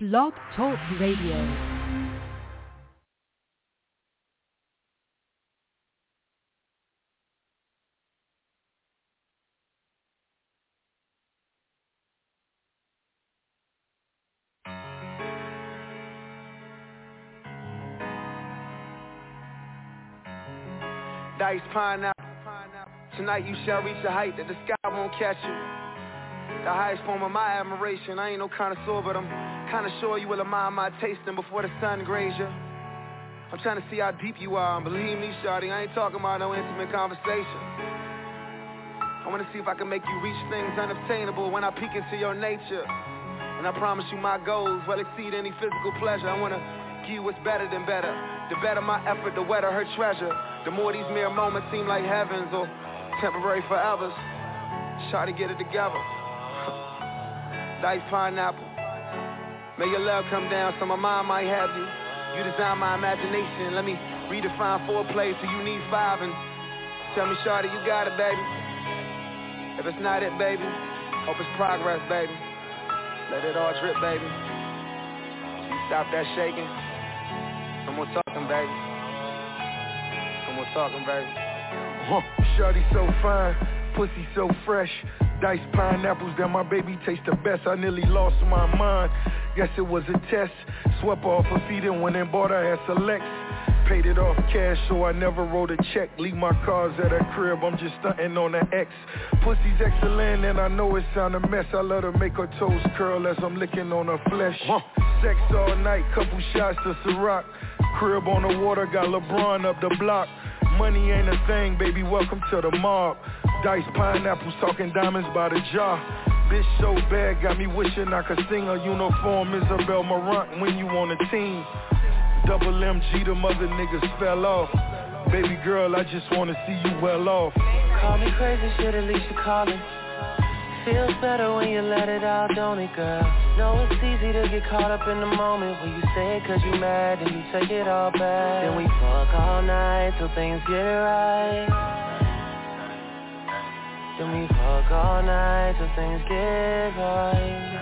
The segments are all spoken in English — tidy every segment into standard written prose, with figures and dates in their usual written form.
Blog Talk Radio. Dice pineapple. Tonight you shall reach a height that the sky won't catch you. The highest form of my admiration. I ain't no connoisseur, but I'm kinda sure you will admire my tasting before the sun grazes you. I'm trying to see how deep you are, and believe me, shawty, I ain't talking about no intimate conversation. I wanna see if I can make you reach things unobtainable when I peek into your nature. And I promise you my goals will exceed any physical pleasure. I wanna give you what's better than better. The better my effort, the wetter her treasure. The more these mere moments seem like heavens or temporary forevers. Try to get it together. Diced pineapple. May your love come down so my mind might have you. You design my imagination. Let me redefine foreplay so you need five. And tell me, shawty, you got it, baby. If it's not it, baby, hope it's progress, baby. Let it all drip, baby. You stop that shaking. No more talking, baby. No more talking, baby. Shawty so fine, pussy so fresh. Diced pineapples that my baby taste the best. I nearly lost my mind. Guess it was a test. Swept off her feet and went and bought her at Selects. Paid it off cash, so I never wrote a check. Leave my cars at her crib, I'm just stunting on the X. Pussy's excellent and I know it sound a mess. I let her make her toes curl as I'm licking on her flesh. Sex all night, couple shots to Ciroc. Crib on the water, got LeBron up the block. Money ain't a thing, baby, welcome to the mob. Diced pineapples, talking diamonds by the jar. Bitch so bad, got me wishing I could sing a uniform Isabel Marant when you on a team. Double MG, them other niggas fell off. Baby girl, I just wanna see you well off. Call me crazy, shit, at least you callin'. Feels better when you let it out, don't it, girl? Know it's easy to get caught up in the moment when you say it cause you mad and you take it all back. Then we fuck all night till things get right. Then we fuck all night till things get right.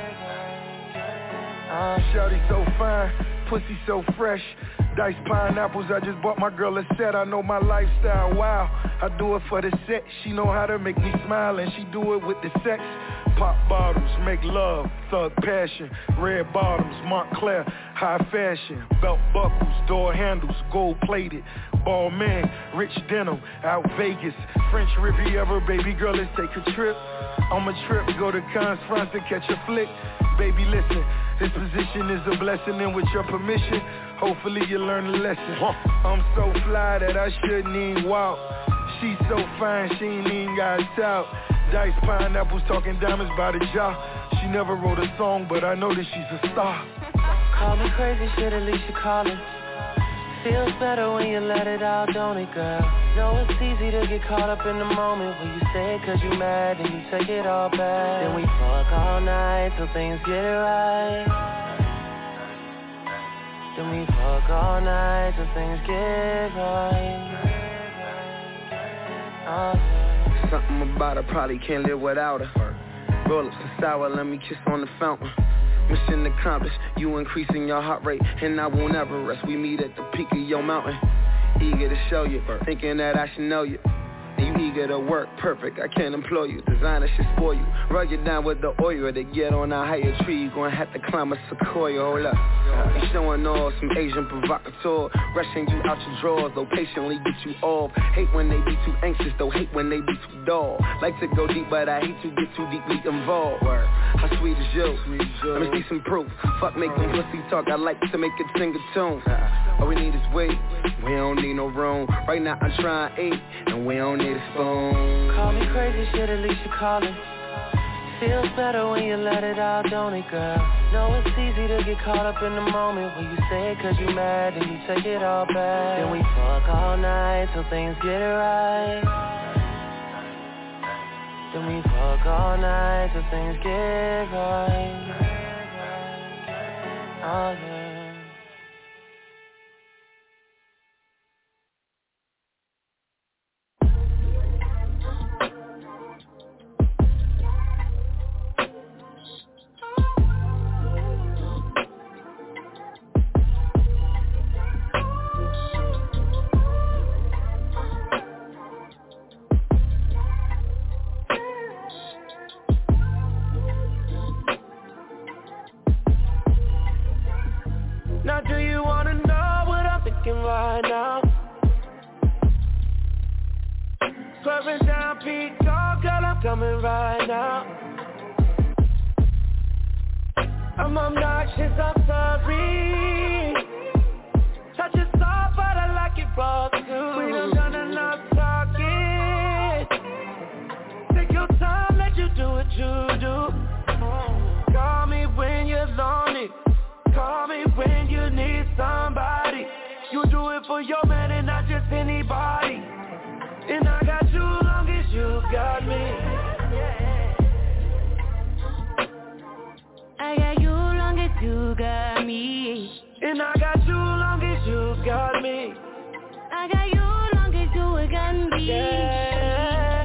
Shawty so fine, pussy so fresh. Diced pineapples, I just bought my girl a set. I know my lifestyle, wow. I do it for the set. She know how to make me smile and she do it with the sex. Pop bottles, make love, thug passion. Red bottoms, Montclair, high fashion. Belt buckles, door handles, gold plated. Ball man, rich denim, out Vegas. French Riviera, baby girl, let's take a trip. On a trip, go to Cannes, France to catch a flick. Baby, listen, this position is a blessing, and with your permission, hopefully you learn a lesson. I'm so fly that I shouldn't even walk. She's so fine, she ain't even got a tout. Diced pineapples, talking diamonds by the jar. She never wrote a song, but I know that she's a star. Call me crazy, shit, at least you callin'. Feels better when you let it out, don't it, girl? Know it's easy to get caught up in the moment when you say it cause you mad and you take it all back. Then we fuck all night till things get right. Then we fuck all night till things get right. Something about her, probably can't live without her. Roll up some sour, let me kiss on the fountain. Mission accomplished, you increasing your heart rate, and I won't ever rest. We meet at the peak of your mountain, eager to show you, thinking that I should know you. And you eager to work, perfect, I can't employ you. Designer should spoil you, rug you down with the oil. To get on a higher tree, you gonna have to climb a sequoia. Hold up, you showing off some Asian provocateur. Rushing you out your drawers, though patiently get you off. Hate when they be too anxious, though hate when they be too dull. Like to go deep, but I hate to get too deeply involved. How sweet is you? Let me see some proof. Fuck making pussy talk, I like to make it sing a tune. All we need is weight, we don't need no room. Right now I'm trying to eat, and we don't need a spoon. Call me crazy, shit, at least you callin'. Feels better when you let it out, don't it, girl? Know it's easy to get caught up in the moment when you say it cause you mad and you take it all back. Then we fuck all night till things get right. Then we fuck all night till things get right. Oh, yeah. Now do you wanna know what I'm thinking right now? Swerving down Peacock, girl, I'm coming right now. I'm obnoxious, I'm sorry. Touch it soft, but I like it raw too. We done done enough talking. Take your time, let you do what you do. Call me when you're lonely. Call me when you need somebody. You do it for your man and not just anybody. And I got you long as you got me. I got you long as you got me. And I got you long as you got me. I got you long as you got me. Yeah.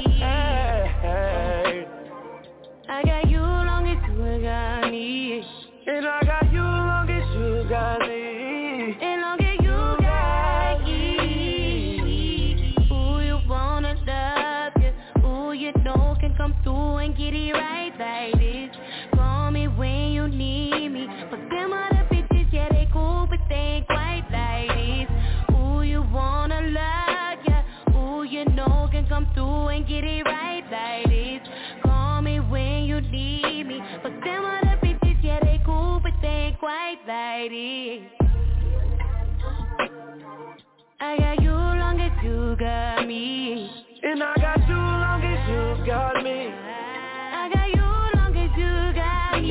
I got you long as you got me. And I got you long as you got me. And long as you got me. Who you wanna love you? Who you know can come through and get it right like this. Call me when you need me. But them other bitches, yeah, they cool, but they ain't quite like this. Who you wanna love ya? Who you know can come through and get it right like this. Call me when you need me. But them other bitches, yeah, they cool, but they ain't quite like this. I got you long as you got me. And I got you long as you got me. I got you long as you got me.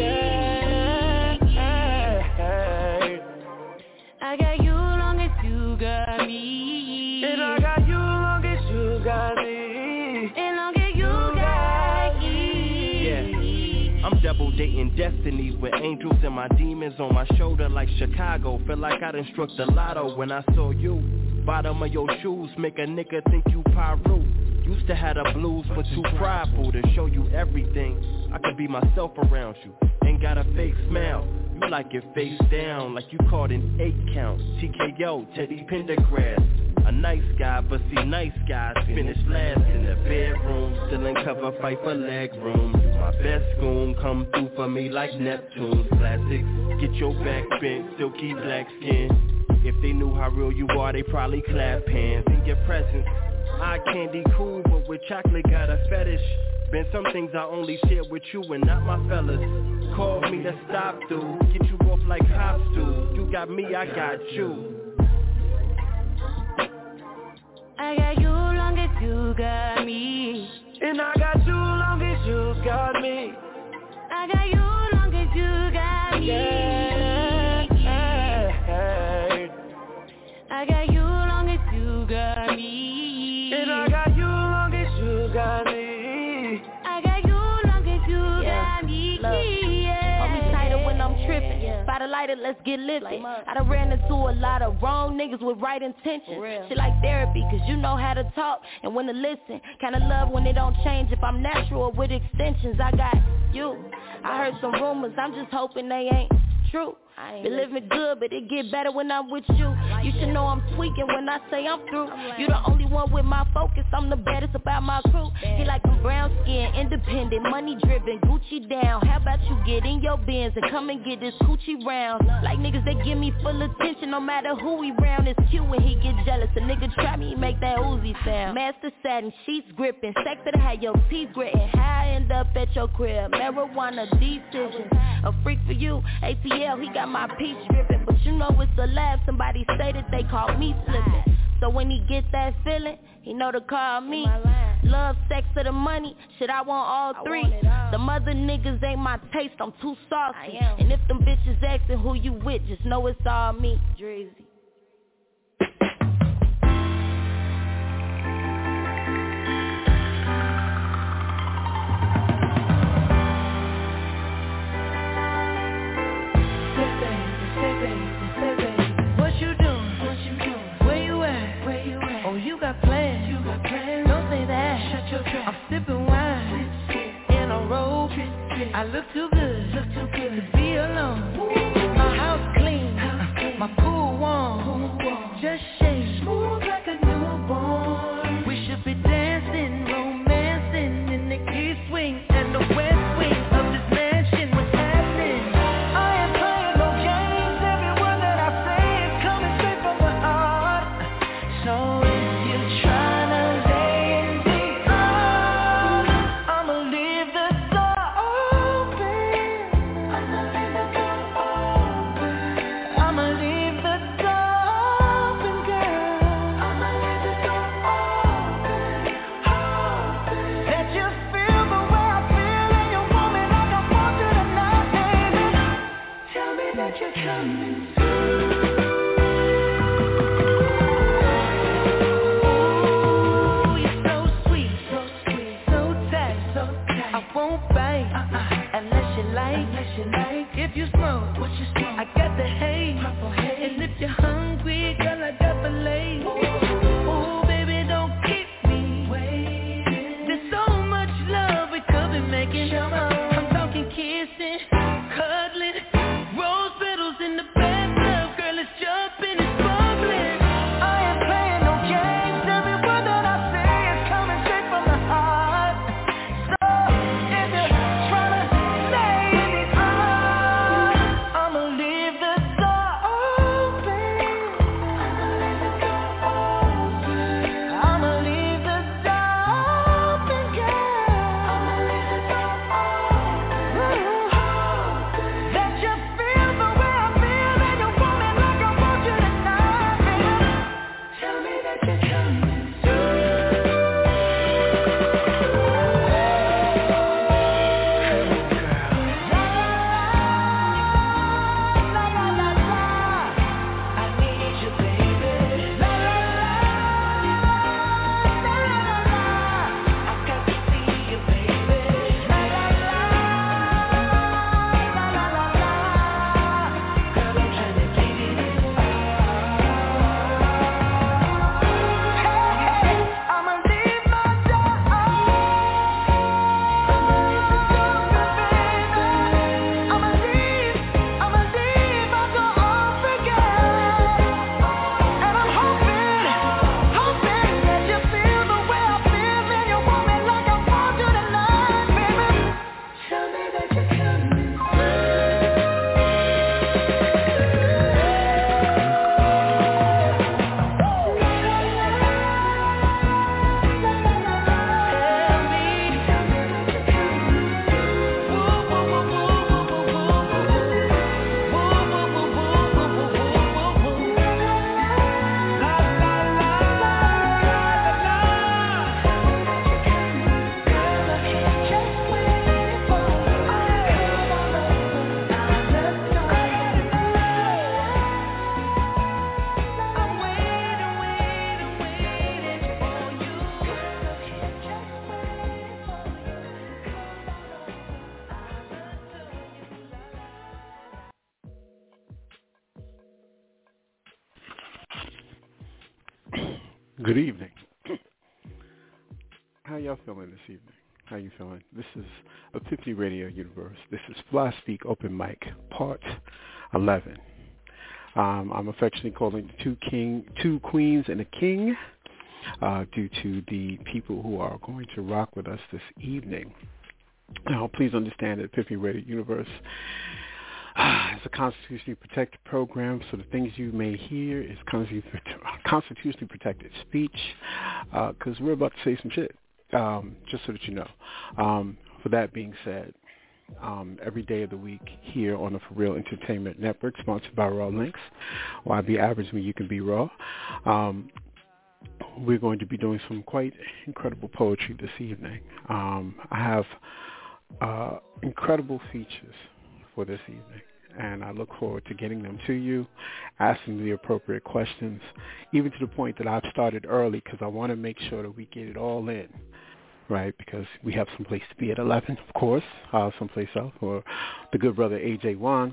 Yeah. I got you long as you got me. And I got you long as you got me. And long as you got me. Yeah, I'm double dating destiny with angels and my demons on my shoulder like Chicago. Feel like I done struck the lotto when I saw you. Bottom of your shoes make a nigga think you Pyro. Used to have the blues but too prideful to show you everything. I could be myself around you. Ain't got a fake smile. You like it face down like you caught an 8 count. TKO, Teddy Pendergrass. A nice guy, but see nice guys finish last in the bedroom. Still in cover, fight for leg room. You my best goon, come through for me like Neptune's classics. Get your back bent, silky black skin. If they knew how real you are, they probably clap hands in your presence. Eye candy cool, but with chocolate got a fetish. Been some things I only share with you and not my fellas. Call me to stop through, get you off like hops do. You got me, I got you. I got you long as you got me. And I got you long as you got me. I got you long as you got me. Yeah. I got you long as you got me. And I got you long as you got me. I got you long as you got me. Hold me tighter when I'm tripping. By the lighter, let's get lit. I done ran into a lot of wrong niggas with right intentions. Shit like therapy, cause you know how to talk and when to listen. Kinda love when it don't change if I'm natural or with extensions. I got you. I heard some rumors, I'm just hoping they ain't true. Been living good, but it get better when I'm with you. You should know I'm tweaking when I say I'm through. You the only one with my focus, I'm the baddest about my crew. He like I'm brown skin, independent, money driven, Gucci down. How about you get in your Benz and come and get this coochie round? Like niggas that give me full attention no matter who he round. It's cute when he get jealous. A nigga trap me, he make that Uzi sound. Master satin, sheets gripping, sex to have your teeth gritting. How I end up at your crib, marijuana decisions. A freak for you, ATL, he got my peach dripping, but you know it's a lab. Somebody say that they call me slipping. So when he get that feeling, he know to call me. Love, sex, or the money, shit, I want all three. The mother niggas ain't my taste, I'm too saucy. And if them bitches asking who you with, just know it's all me. Drizzy. I'm sipping wine in a robe. I look too good to be alone. My house clean, my pool warm. that you're coming through. If you smoke, what you smoke? I got the haze. And if you're hungry, girl, I got filet. Ooh, baby, don't keep me waiting. There's so much love we could be making. I'm talking kissing, cuddling, rose petals in the bathtub. Girl, it's jumping, it's bubbling. I ain't playing no games. Every word that I say is coming straight from the heart. So if you're trying to save me, I'ma leave the door open. I'ma leave the door open, girl. That you feel the way I feel, and you want me like I want you tonight, baby. Tell me that you're coming through. La la la la, I need you, baby. La la la, la la la, I've got to see you, baby. La la la, la la la, girl, I'm trying to give you this Hey, I'ma leave my door open. I'ma leave the door open, baby. I'ma leave my door open, girl. And I'm hoping that you feel the way I feel, and you want me like I want you tonight, baby. Tell me that you're coming Good evening. How y'all feeling this evening? How you feeling? This is Epiphany Radio Universe. This is Fly Speak Open Mic, Part 11. I'm affectionately calling the two queens and a king due to the people who are going to rock with us this evening. Now, please understand that Epiphany Radio Universe is a constitutionally protected program, so the things you may hear is constitutionally protected speech, because we're about to say some shit, just so that you know. For that being said, every day of the week here on the For Real Entertainment Network, sponsored by Raw Links, why be average when you can be raw, we're going to be doing some quite incredible poetry this evening. I have incredible features for this evening, and I look forward to getting them to you, asking the appropriate questions, even to the point that I've started early because I want to make sure that we get it all in, right? Because we have someplace to be at 11, of course, someplace else, or the good brother AJ Wan.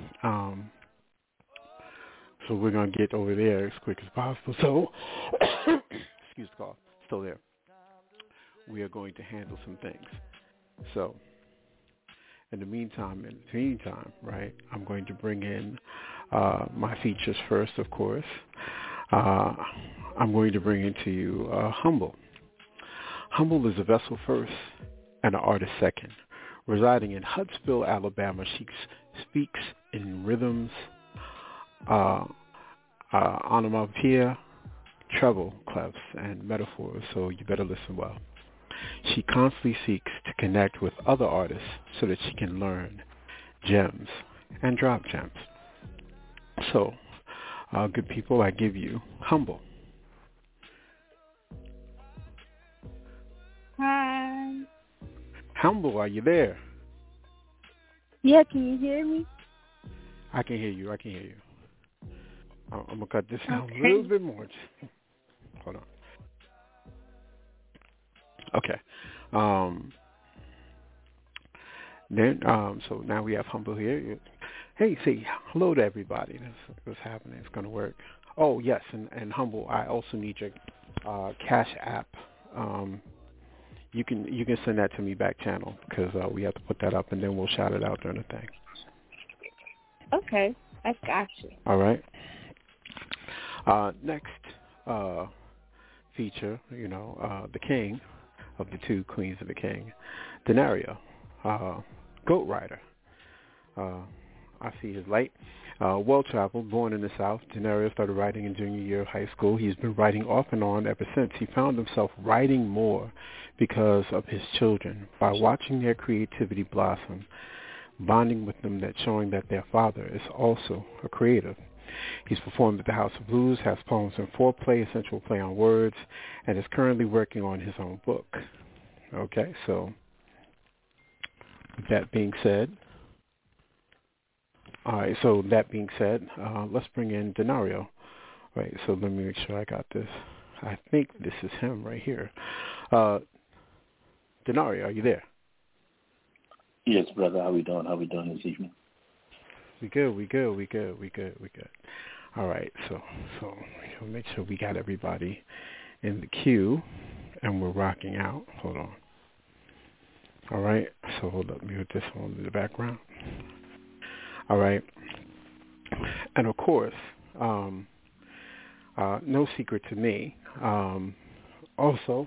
So we're going to get over there as quick as possible. So, excuse the call, still there. We are going to handle some things. So, in the meantime, right, I'm going to bring in my features first, of course. I'm going to bring into you Humble. Humble is a vessel first and an artist second. Residing in Huntsville, Alabama, she speaks in rhythms, onomatopoeia, treble clefs, and metaphors, so you better listen well. She constantly seeks to connect with other artists so that she can learn gems and drop gems. So, good people, I give you Humble. Hi. Humble, are you there? Yeah, can you hear me? I can hear you. I'm going to cut this down a little bit more. Hold on. Okay. So now we have Humble here. Hey, say hello to everybody. That's what's happening. It's going to work. Oh, yes, and Humble, I also need your Cash App. You can send that to me back channel because we have to put that up, and then we'll shout it out during the thing. Okay, I got you. All right. Next feature, the king of the two queens of the king, Denario, Goat Rider. I see his light. Well-traveled, born in the South, Denario started writing in junior year of high school. He's been writing off and on ever since. He found himself writing more because of his children. By watching their creativity blossom, bonding with them, showing that their father is also a creative. He's performed at the House of Blues, has poems in foreplay, essential play on words, and is currently working on his own book. Okay, so with that being said, let's bring in Denario. Right, so let me make sure I got this. I think this is him right here. Denario, are you there? Yes, brother. How we doing this evening? We good. All right, so we'll make sure we got everybody in the queue, and we're rocking out. Hold on. All right, so hold up. Let me put this on in the background. All right, and of course, no secret to me. Also,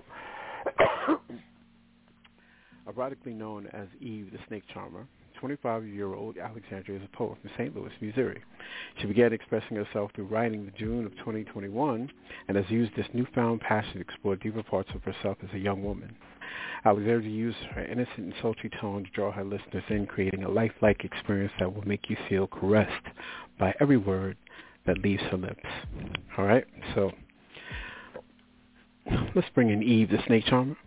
erotically known as Eve the Snake Charmer, 25-year-old Alexandria is a poet from St. Louis, Missouri. She began expressing herself through writing in June of 2021 and has used this newfound passion to explore deeper parts of herself as a young woman. Alexandria used her innocent and sultry tone to draw her listeners in, creating a lifelike experience that will make you feel caressed by every word that leaves her lips. All right, so let's bring in Eve the Snake Charmer.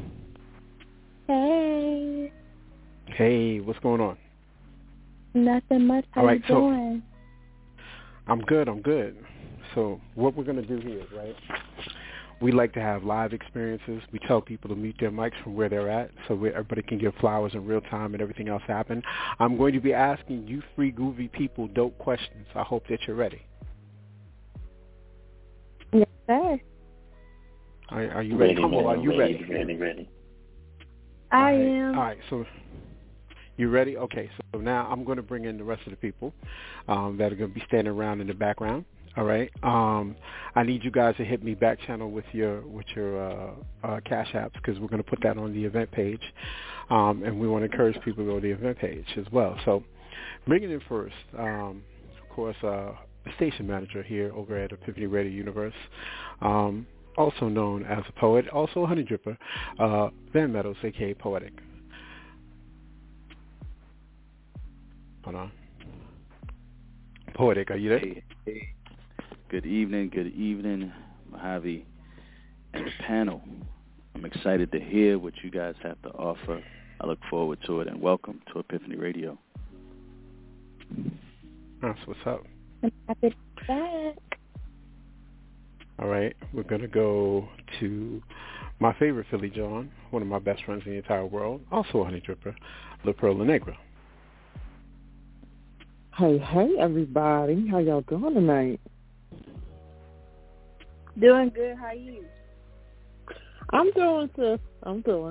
Hey. Hey, what's going on? Nothing much. How you doing? I'm good. So what we're going to do here, right, we like to have live experiences. We tell people to mute their mics from where they're at so everybody can give flowers in real time and everything else happen. I'm going to be asking you three groovy people dope questions. I hope that you're ready. Yes, sir. Are you ready? Come on, are you ready? Ready. I am. All right, so you ready? Okay, so now I'm going to bring in the rest of the people that are going to be standing around in the background. All right. I need you guys to hit me back channel with your Cash Apps because we're going to put that on the event page, and we want to encourage people to go to the event page as well. So, bringing in first, of course, the station manager here over at Epiphany Radio Universe, also known as a poet, also a honey dripper, Van Meadows, aka Poetic. Hold on. Poetic, are you there? Hey. Good evening, Mojave and the panel. I'm excited to hear what you guys have to offer. I look forward to it, and welcome to Epiphany Radio. That's what's up. I'm happy to be back. All right, we're going to go to my favorite Philly John, one of my best friends in the entire world, also a honey dripper, La Perla Negra. Hey, everybody. How y'all doing tonight? Doing good. How are you? I'm doing, sis. I'm doing.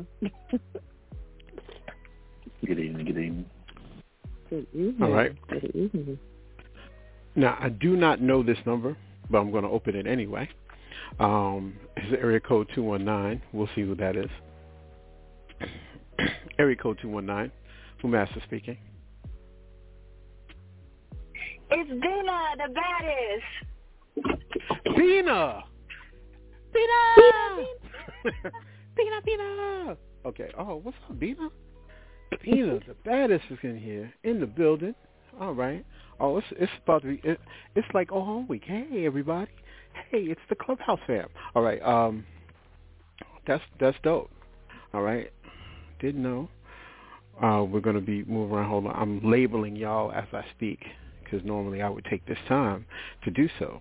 Good evening. Good evening. All right. Good evening. Now, I do not know this number, but I'm going to open it anyway. It's area code 219. We'll see who that is. Area code 219. Who Master speaking? It's Dina, the baddest. Dina! Dina! Okay. Oh, what's up, Dina? Dina, the baddest is in here, in the building. All right. Oh, it's about to be. It's like home week. Hey, everybody. Hey, it's the Clubhouse fam. All right. That's dope. All right. Didn't know. We're gonna be moving around. Hold on. I'm labeling y'all as I speak because normally I would take this time to do so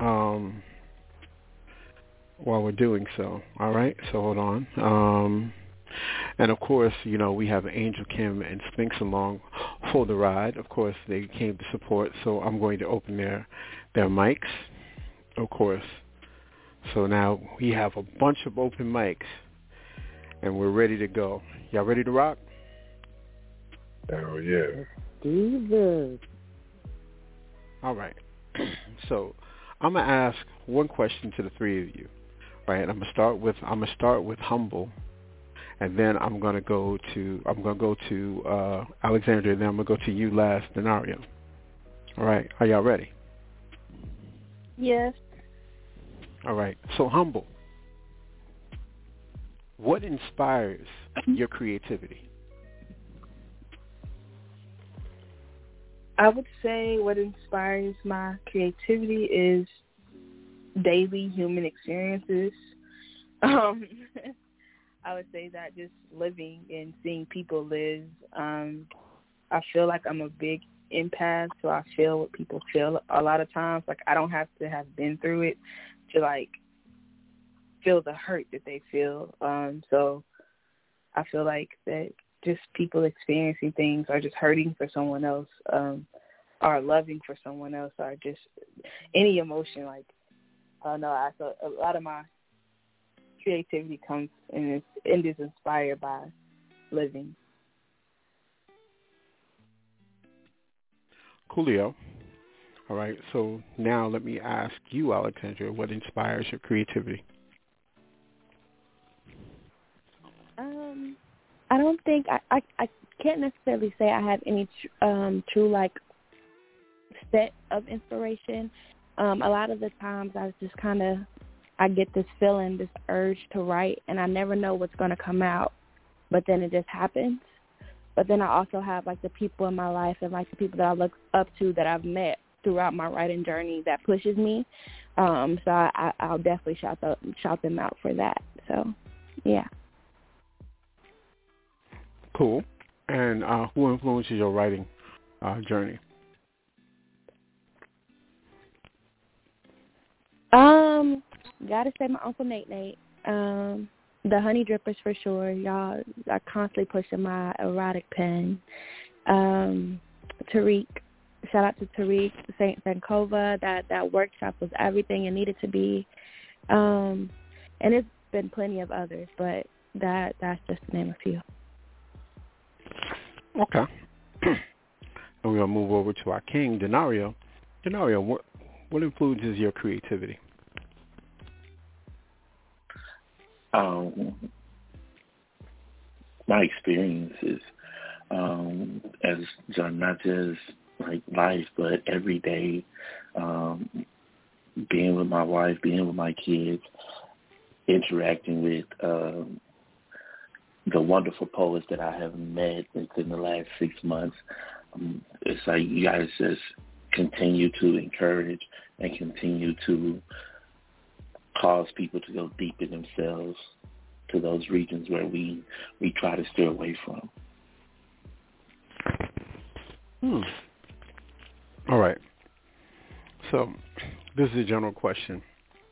while we're doing so. All right, so hold on. And, of course, you know, we have Angel Kim and Spinks along for the ride. Of course, they came to support, so I'm going to open their mics, of course. So now we have a bunch of open mics, and we're ready to go. Y'all ready to rock? Oh, yeah. Do this. All right. So I'm going to ask one question to the three of you, right? I'm going to start with Humble. And then I'm gonna go to Alexandria. Then I'm gonna go to you last, Denario. All right, are y'all ready? Yes. All right. So Humble, what inspires your creativity? I would say what inspires my creativity is daily human experiences. I would say that just living and seeing people live. I feel like I'm a big empath, so I feel what people feel a lot of times. Like, I don't have to have been through it to, like, feel the hurt that they feel. So I feel like that just people experiencing things or just hurting for someone else or loving for someone else or just any emotion. Like, I don't know, I feel a lot of my creativity comes and is inspired by living. Coolio. All right, so now let me ask you, Alexandria, what inspires your creativity? I don't think I can't necessarily say I have any true like set of inspiration. A lot of the times I get this feeling, this urge to write, and I never know what's going to come out, but then it just happens. But then I also have, like, the people in my life and, like, the people that I look up to that I've met throughout my writing journey that pushes me. So I'll definitely shout them out for that. So, yeah. Cool. And who influences your writing journey? Gotta say my Uncle Nate. The Honey Drippers for sure. Y'all are constantly pushing my erotic pen. Tariq. Shout out to Tariq, St. Vancouver. That workshop was everything it needed to be. And it's been plenty of others, but that's just to name a few. Okay. And we're going to move over to our king, Denario. Denario, what influences your creativity? My experiences as not just like life, but every day, being with my wife, being with my kids, interacting with the wonderful poets that I have met within the last 6 months. It's like you guys just continue to encourage and continue to cause people to go deep in themselves to those regions where we try to steer away from. All right. So this is a general question.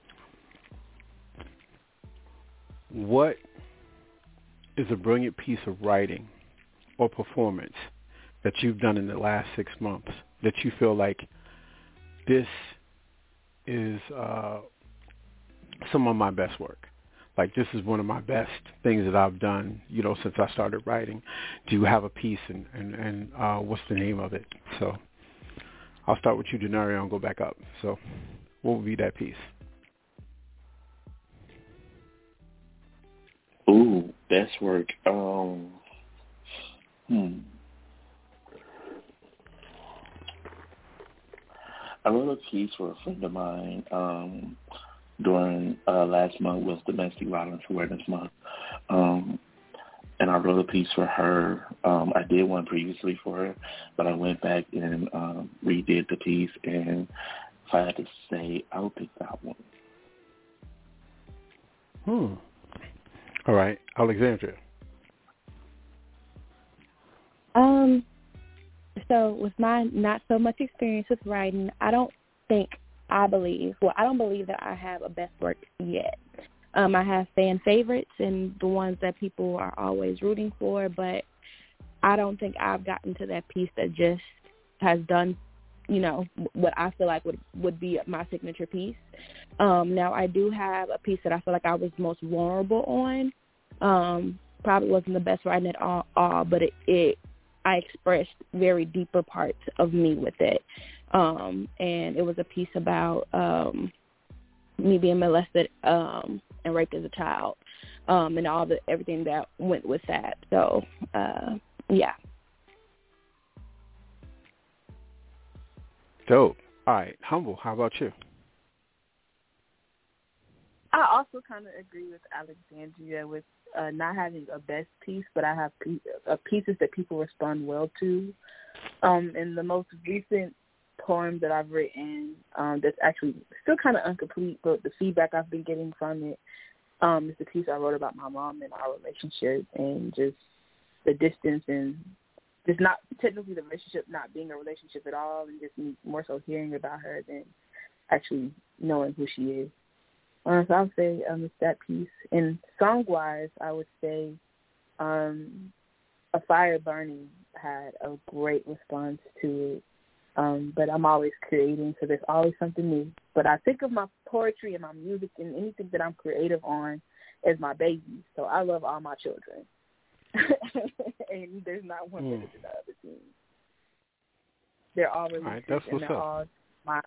What is a brilliant piece of writing or performance that you've done in the last 6 months that you feel like this is some of my best work? Like, this is one of my best things that I've done, since I started writing. Do you have a piece, and what's the name of it? So I'll start with you, Denario, and go back up. So what would be that piece? Ooh, best work. I wrote a piece for a friend of mine during last month was Domestic Violence Awareness Month. And I wrote a piece for her. I did one previously for her, but I went back and redid the piece, and if I had to say, I would pick that one. All right. Alexandria. So with my not so much experience with writing, I don't believe that I have a best work yet. I have fan favorites and the ones that people are always rooting for, but I don't think I've gotten to that piece that just has done, what I feel like would be my signature piece. Now, I do have a piece that I feel like I was most vulnerable on. Probably wasn't the best writing at all, but I expressed very deeper parts of me with it. And it was a piece about me being molested and raped as a child, and everything that went with that. So, yeah. Dope. All right, Humble, how about you? I also kind of agree with Alexandria with not having a best piece, but I have pieces that people respond well to. In the most recent poem that I've written, that's actually still kind of incomplete, but the feedback I've been getting from it is the piece I wrote about my mom and our relationship and just the distance and just not technically the relationship not being a relationship at all, and just me more so hearing about her than actually knowing who she is. So I would say it's that piece. And song-wise, I would say A Fire Burning had a great response to it. But I'm always creating, so there's always something new. But I think of my poetry and my music and anything that I'm creative on as my baby. So I love all my children. And there's not one better than the other team. They're all really that's and they're all mine.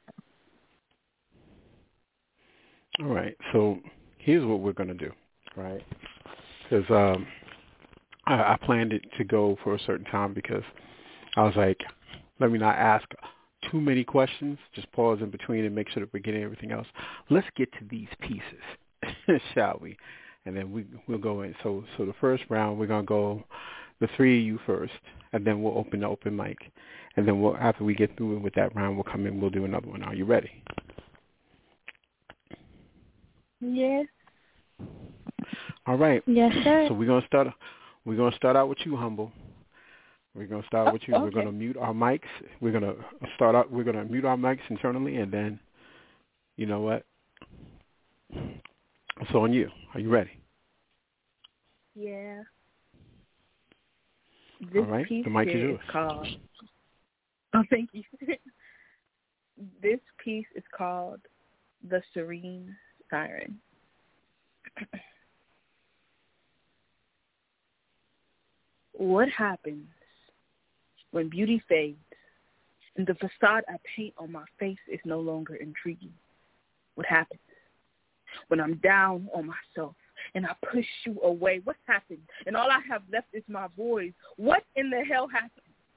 All right, so here's what we're going to do, right? Because I planned it to go for a certain time because I was like, let me not ask too many questions, just pause in between and make sure that we're getting everything else. Let's get to these pieces, shall we? And then we'll go in. So the first round, we're going to go the three of you first, and then we'll open the open mic. And then after we get through with that round, we'll come in, we'll do another one. Are you ready? Yes. All right. Yes, sir. So we're gonna start out with you, Humble. We're gonna start with you. Okay. We're gonna mute our mics. We're gonna mute our mics internally, and then, you know what? It's on you. Are you ready? Yeah. All right. The mic is yours. Called. Oh, thank you. This piece is called "The Serene Siren." What happens when beauty fades and the facade I paint on my face is no longer intriguing? What happens when I'm down on myself and I push you away? What happened and all I have left is my voice? What in the hell happened?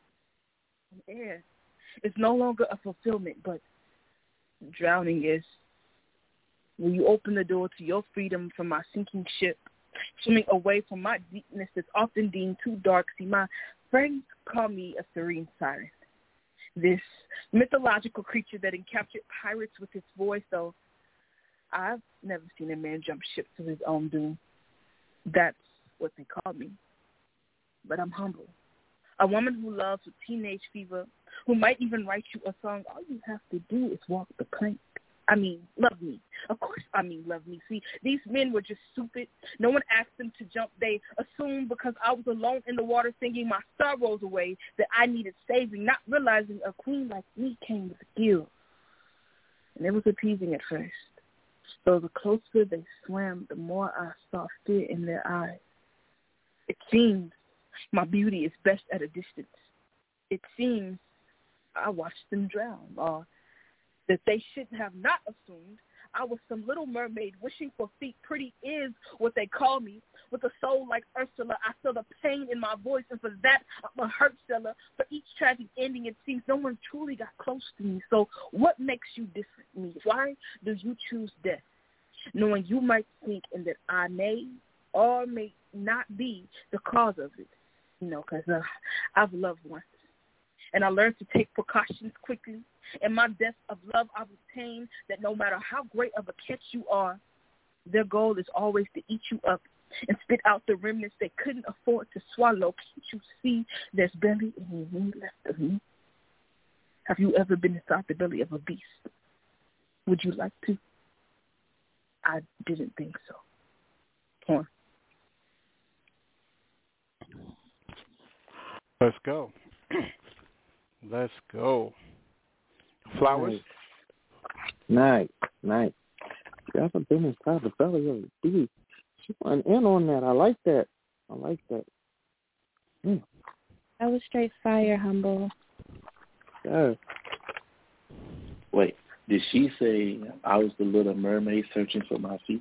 Air is no longer a fulfillment, but drowning is. Will you open the door to your freedom from my sinking ship, swimming away from my deepness that's often deemed too dark? See, my friends call me a serene siren, this mythological creature that encaptured pirates with its voice, though I've never seen a man jump ship to his own doom. That's what they call me. But I'm humble. A woman who loves with teenage fever, who might even write you a song. All you have to do is walk the plank. Love me. Of course, love me. See, these men were just stupid. No one asked them to jump. They assumed because I was alone in the water singing my sorrows away that I needed saving, not realizing a queen like me came with skill. And it was appeasing at first. So the closer they swam, the more I saw fear in their eyes. It seems my beauty is best at a distance. It seems I watched them drown, or that they shouldn't have not assumed I was some little mermaid wishing for feet. Pretty is what they call me. With a soul like Ursula, I feel the pain in my voice, and for that, I'm a hurt seller. For each tragic ending, it seems no one truly got close to me. So what makes you different from me? Why do you choose death, knowing you might think and that I may or may not be the cause of it? Because I've loved once. And I learned to take precautions quickly. In my depth of love, I've obtained that no matter how great of a catch you are, their goal is always to eat you up and spit out the remnants they couldn't afford to swallow. Can't you see there's barely any room left of me? Have you ever been inside the belly of a beast? Would you like to? I didn't think so. Porn. Let's go. Let's go. Flowers? Nice. You ever been inside the belly of a beast? She went in on that. I like that. Mm. That was straight fire, Humble. Yeah. Wait, did she say I was the little mermaid searching for my feet?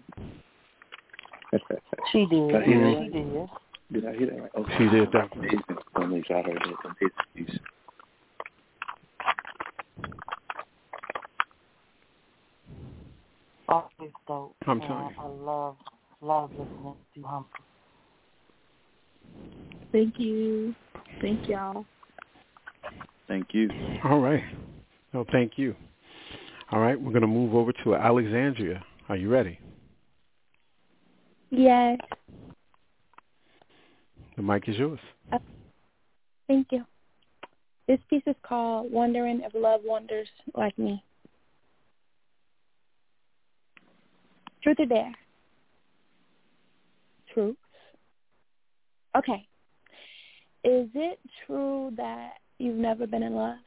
She did. Did I hear that right? Did I hear that right? Okay. She did, definitely. I'll make sure I heard that. Always dope. I'm telling you. I love listening to you, Humble. Thank you. Thank y'all. Thank you. All right. No, thank you. All right, we're going to move over to Alexandria. Are you ready? Yes. The mic is yours. Thank you. This piece is called Wondering If Love Wonders Like Me. Truth or dare? Truth. Okay. Is it true that you've never been in love?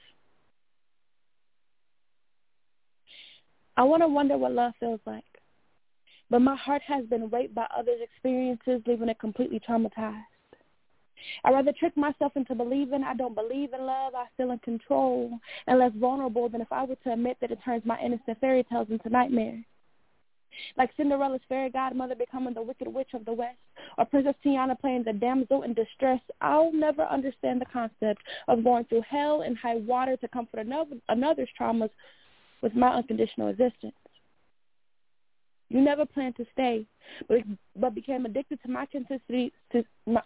I want to wonder what love feels like. But my heart has been raped by others' experiences, leaving it completely traumatized. I'd rather trick myself into believing I don't believe in love, I feel in control and less vulnerable than if I were to admit that it turns my innocent fairy tales into nightmares. Like Cinderella's fairy godmother becoming the wicked witch of the West, or Princess Tiana playing the damsel in distress, I'll never understand the concept of going through hell and high water to comfort another's traumas with my unconditional existence. You never planned to stay, but became addicted to my consistency to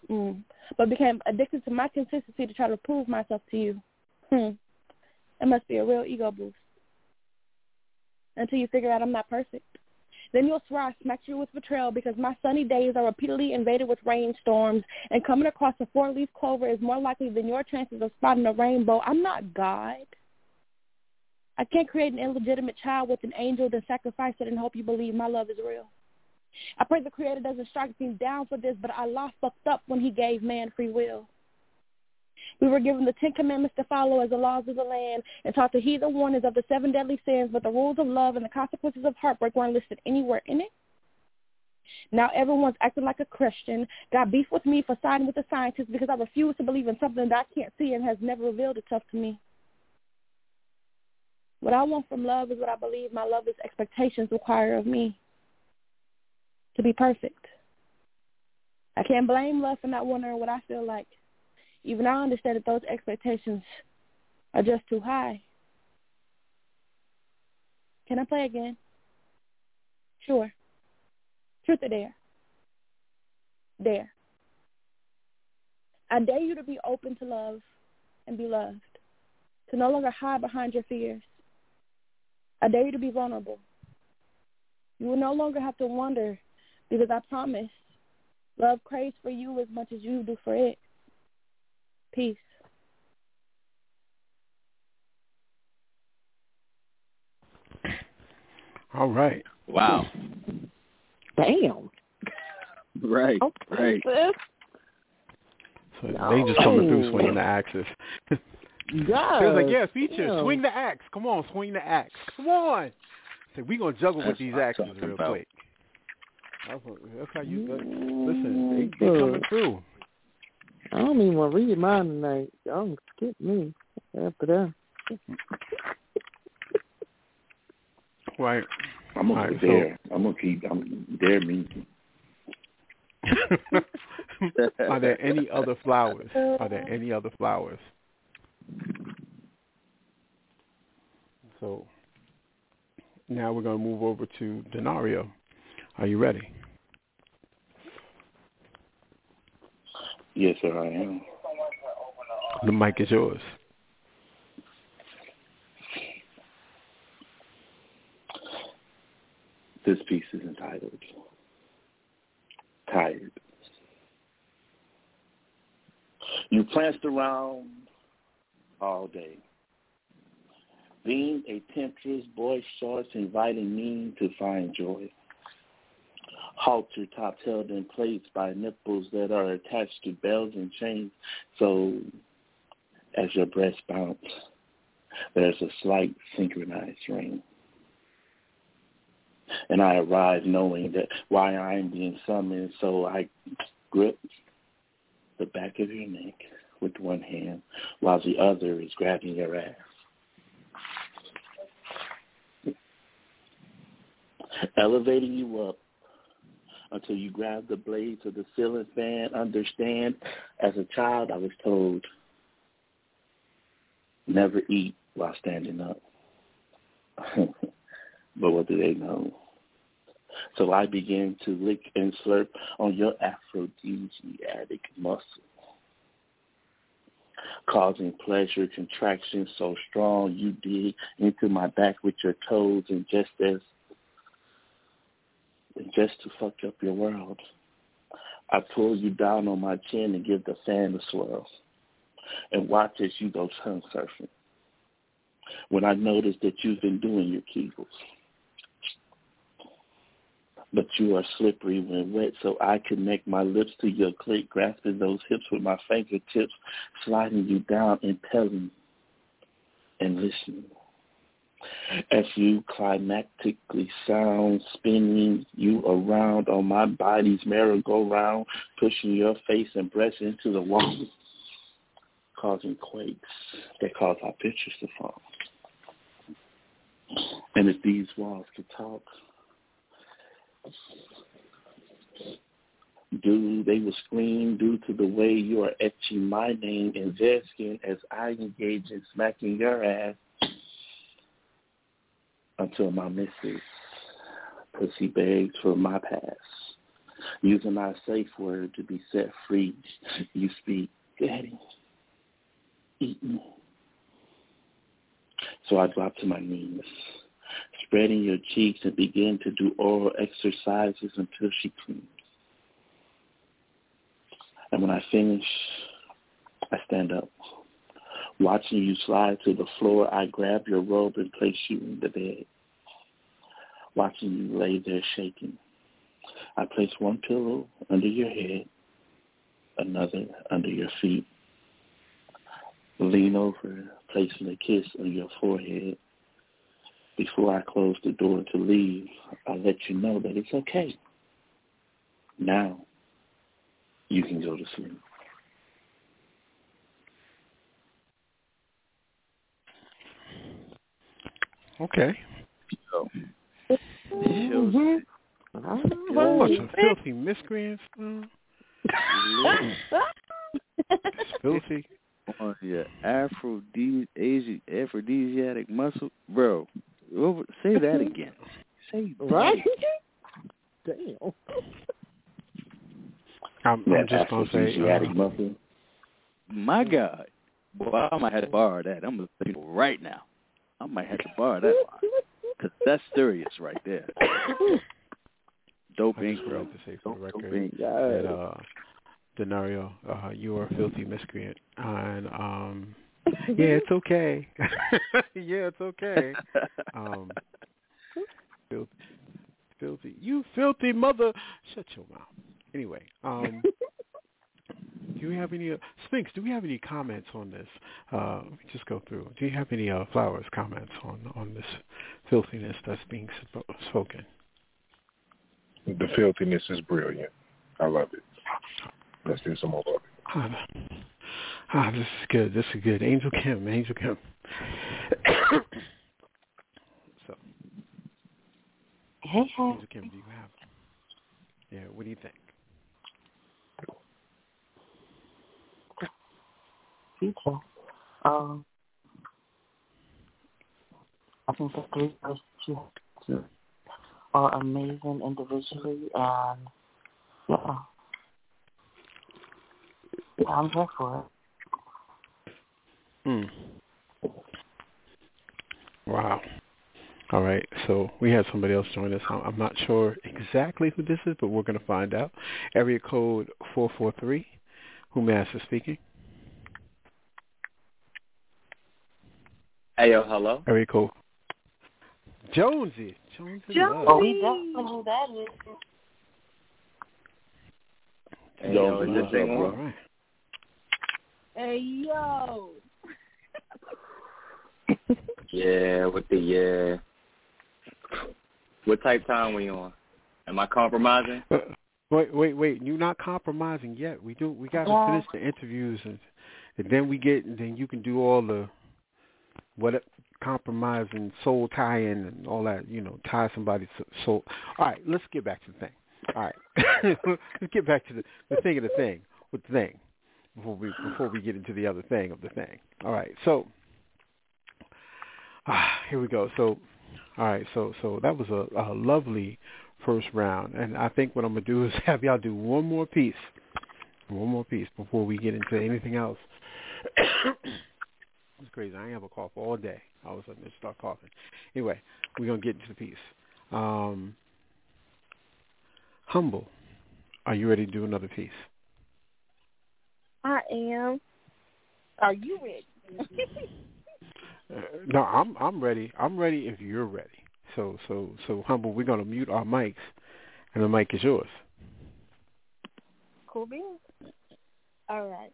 try to prove myself to you. It must be a real ego boost. Until you figure out I'm not perfect. Then you'll swear I smacked you with betrayal because my sunny days are repeatedly invaded with rainstorms, and coming across a 4-leaf clover is more likely than your chances of spotting a rainbow. I'm not God. I can't create an illegitimate child with an angel, then sacrifice it and hope you believe my love is real. I pray the Creator doesn't strike me down for this, but Allah fucked up when he gave man free will. We were given the 10 Commandments to follow as the laws of the land and taught to heed the warnings of the 7 deadly sins, but the rules of love and the consequences of heartbreak weren't listed anywhere in it. Now everyone's acting like a Christian, got beef with me for siding with the scientists because I refuse to believe in something that I can't see and has never revealed itself to me. What I want from love is what I believe my lover's expectations require of me. To be perfect. I can't blame love for not wondering what I feel like. Even I understand that those expectations are just too high. Can I play again? Sure. Truth or dare? Dare. I dare you to be open to love and be loved. To no longer hide behind your fears. I dare you to be vulnerable. You will no longer have to wonder because I promise love craves for you as much as you do for it. Peace. All right. Wow. Damn. Right. Okay, right. So they just coming through swinging the axes. Yeah. They was like, yeah, feature, swing the axe. Come on, swing the axe. Come on. So we gonna juggle with these axes real quick. That's how you listen. They coming through. I don't even want to read mine tonight. Y'all can skip me after that. Right. I'm gonna right, dare. I'm gonna keep. Dare me. Are there any other flowers? So now we're going to move over to Denario. Are you ready? Yes, sir, I am. The mic is yours. This piece is entitled Tired. You pranced around all day, Being a temptress, boy shorts inviting me to find joy. Halter tops held in place by nipples that are attached to bells and chains. So as your breasts bounce, there's a slight synchronized ring. And I arrive knowing that why I am being summoned, so I grip the back of your neck with one hand while the other is grabbing your ass. Elevating you up until you grab the blades of the ceiling fan. Understand, as a child I was told, never eat while standing up. But what do they know? So I begin to lick and slurp on your aphrodisiac muscle, causing pleasure contractions so strong you dig into my back with your toes, and just to fuck up your world, I pull you down on my chin and give the fan a swirl and watch as you go tongue surfing. When I notice that you've been doing your Kegels, but you are slippery when wet, so I connect my lips to your clit, grasping those hips with my fingertips, sliding you down, impelling and listening. As you climactically sound, spinning you around on my body's merry-go-round, pushing your face and breast into the wall, causing quakes that cause our pictures to fall. And if these walls could talk, they will scream due to the way you are etching my name in their skin as I engage in smacking your ass until my missus pussy begs for my pass. Using our safe word to be set free, you speak, Daddy, eat me. So I drop to my knees, spreading your cheeks, and begin to do oral exercises until she cleans. And when I finish, I stand up. Watching you slide to the floor, I grab your robe and place you in the bed. Watching you lay there shaking, I place one pillow under your head, another under your feet. Lean over, placing a kiss on your forehead. Before I close the door to leave, I let you know that it's okay. Now, you can go to sleep. Okay. So, what bunch of filthy miscreants? Filthy. On your aphrodisiac muscle, bro. Say that again. Say that. Right? Damn. I'm just gonna say, muscle. My God, boy, I might have to borrow that. I'm gonna let you know right now. I might have to borrow that line because that's serious right there. Dope ink, bro. To say for the record that Denario, you are a filthy miscreant, and yeah, it's okay. Yeah, it's okay. Filthy, you filthy mother! Shut your mouth. Anyway, do we have any Sphinx? Do we have any comments on this? Let me just go through. Do you have any flowers comments on this filthiness that's being spoken? The filthiness is brilliant. I love it. Let's do some more of it. This is good. This is good. Angel Kim. So, hey. Angel Kim, do you have? Yeah. What do you think? Future. I think the three first two are amazing individually, and yeah, I'm here for it. Wow. All right, so we had somebody else join us. I'm not sure exactly who this is, but we're going to find out. Area code 443. Who may I ask is speaking? Hey, yo, hello. Very cool. Jonesy. Oh, we definitely knew that is. Hey, yo, is this thing on? Right. Hey, yo. Yeah, with the What type time we on? Am I compromising? Wait. You're not compromising yet. We got to finish the interviews and then you can do all the compromising, soul tying and all that, tie somebody's soul. All right, let's get back to the thing. All right. Let's get back to the thing of the thing with the thing before we get into the other thing of the thing. All right. So here we go. So all right, so that was a lovely first round, and I think what I'm going to do is have y'all do one more piece before we get into anything else. It's crazy. I ain't have a cough all day. All of a sudden, I start coughing. Anyway, we're going to get into the piece. Humble, are you ready to do another piece? I am. Are you ready? No, I'm ready. I'm ready if you're ready. So Humble, we're going to mute our mics, and the mic is yours. Cool beans. All right.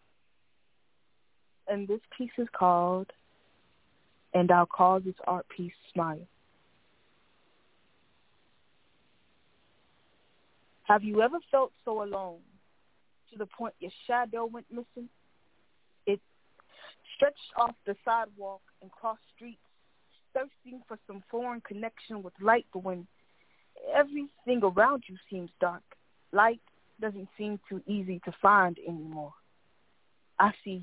And this piece is called, and I'll call this art piece Smile. Have you ever felt so alone to the point your shadow went missing? It stretched off the sidewalk and crossed streets, thirsting for some foreign connection with light, but when everything around you seems dark, light doesn't seem too easy to find anymore. I see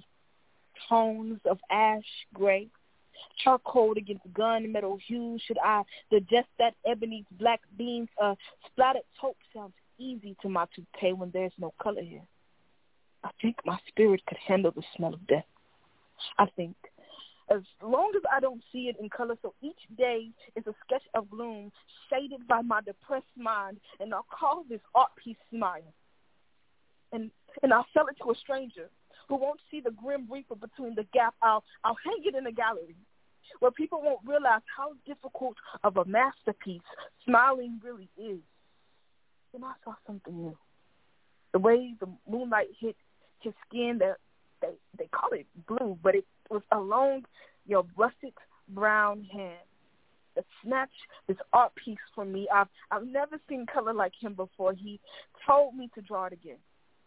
tones of ash gray, charcoal against gunmetal hues. Should I digest that ebony's black beans? Splattered taupe sounds easy to my toupee when there's no color here. I think my spirit could handle the smell of death. I think as long as I don't see it in color, so each day is a sketch of gloom shaded by my depressed mind, and I'll call this art piece Smile. And I'll sell it to a stranger who won't see the grim reaper between the gap. I'll hang it in a gallery where people won't realize how difficult of a masterpiece smiling really is. Then I saw something new. The way the moonlight hit his skin, they call it blue, but it was along your russet brown hand that snatched this art piece from me. I've never seen color like him before. He told me to draw it again.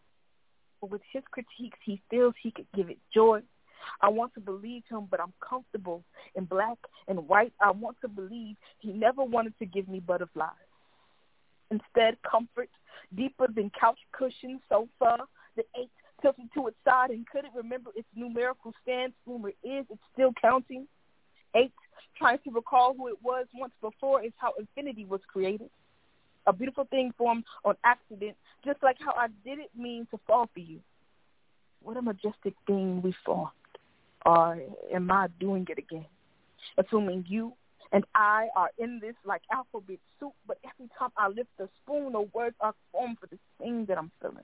But with his critiques, he feels he could give it joy. I want to believe him, but I'm comfortable in black and white. I want to believe he never wanted to give me butterflies. Instead, comfort deeper than couch cushion, sofa, the 8 tilted to its side and couldn't remember its numerical stance. Rumor is it's still counting. 8, trying to recall who it was once before, is how infinity was created. A beautiful thing formed on accident, just like how I didn't mean to fall for you. What a majestic thing we formed. Or am I doing it again? Assuming you and I are in this like alphabet soup, but every time I lift the spoon, the words are formed for the thing that I'm feeling.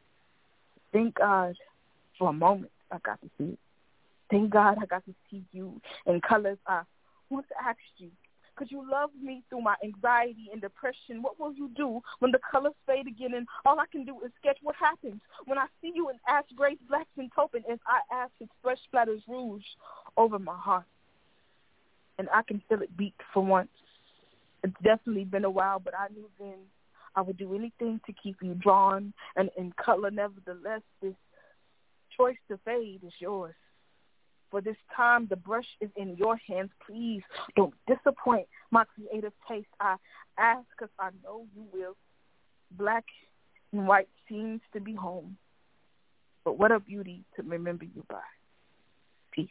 Thank God for a moment I got to see it. Thank God I got to see you in colors. I want to ask you, could you love me through my anxiety and depression? What will you do when the colors fade again and all I can do is sketch what happens when I see you in ash grays, blacks, and taupe, and as I ask, it fresh splatters rouge over my heart. And I can feel it beat for once. It's definitely been a while, but I knew then I would do anything to keep you drawn and in color. Nevertheless, this choice to fade is yours. For this time, the brush is in your hands. Please don't disappoint my creative taste. I ask because I know you will. Black and white seems to be home. But what a beauty to remember you by. Peace.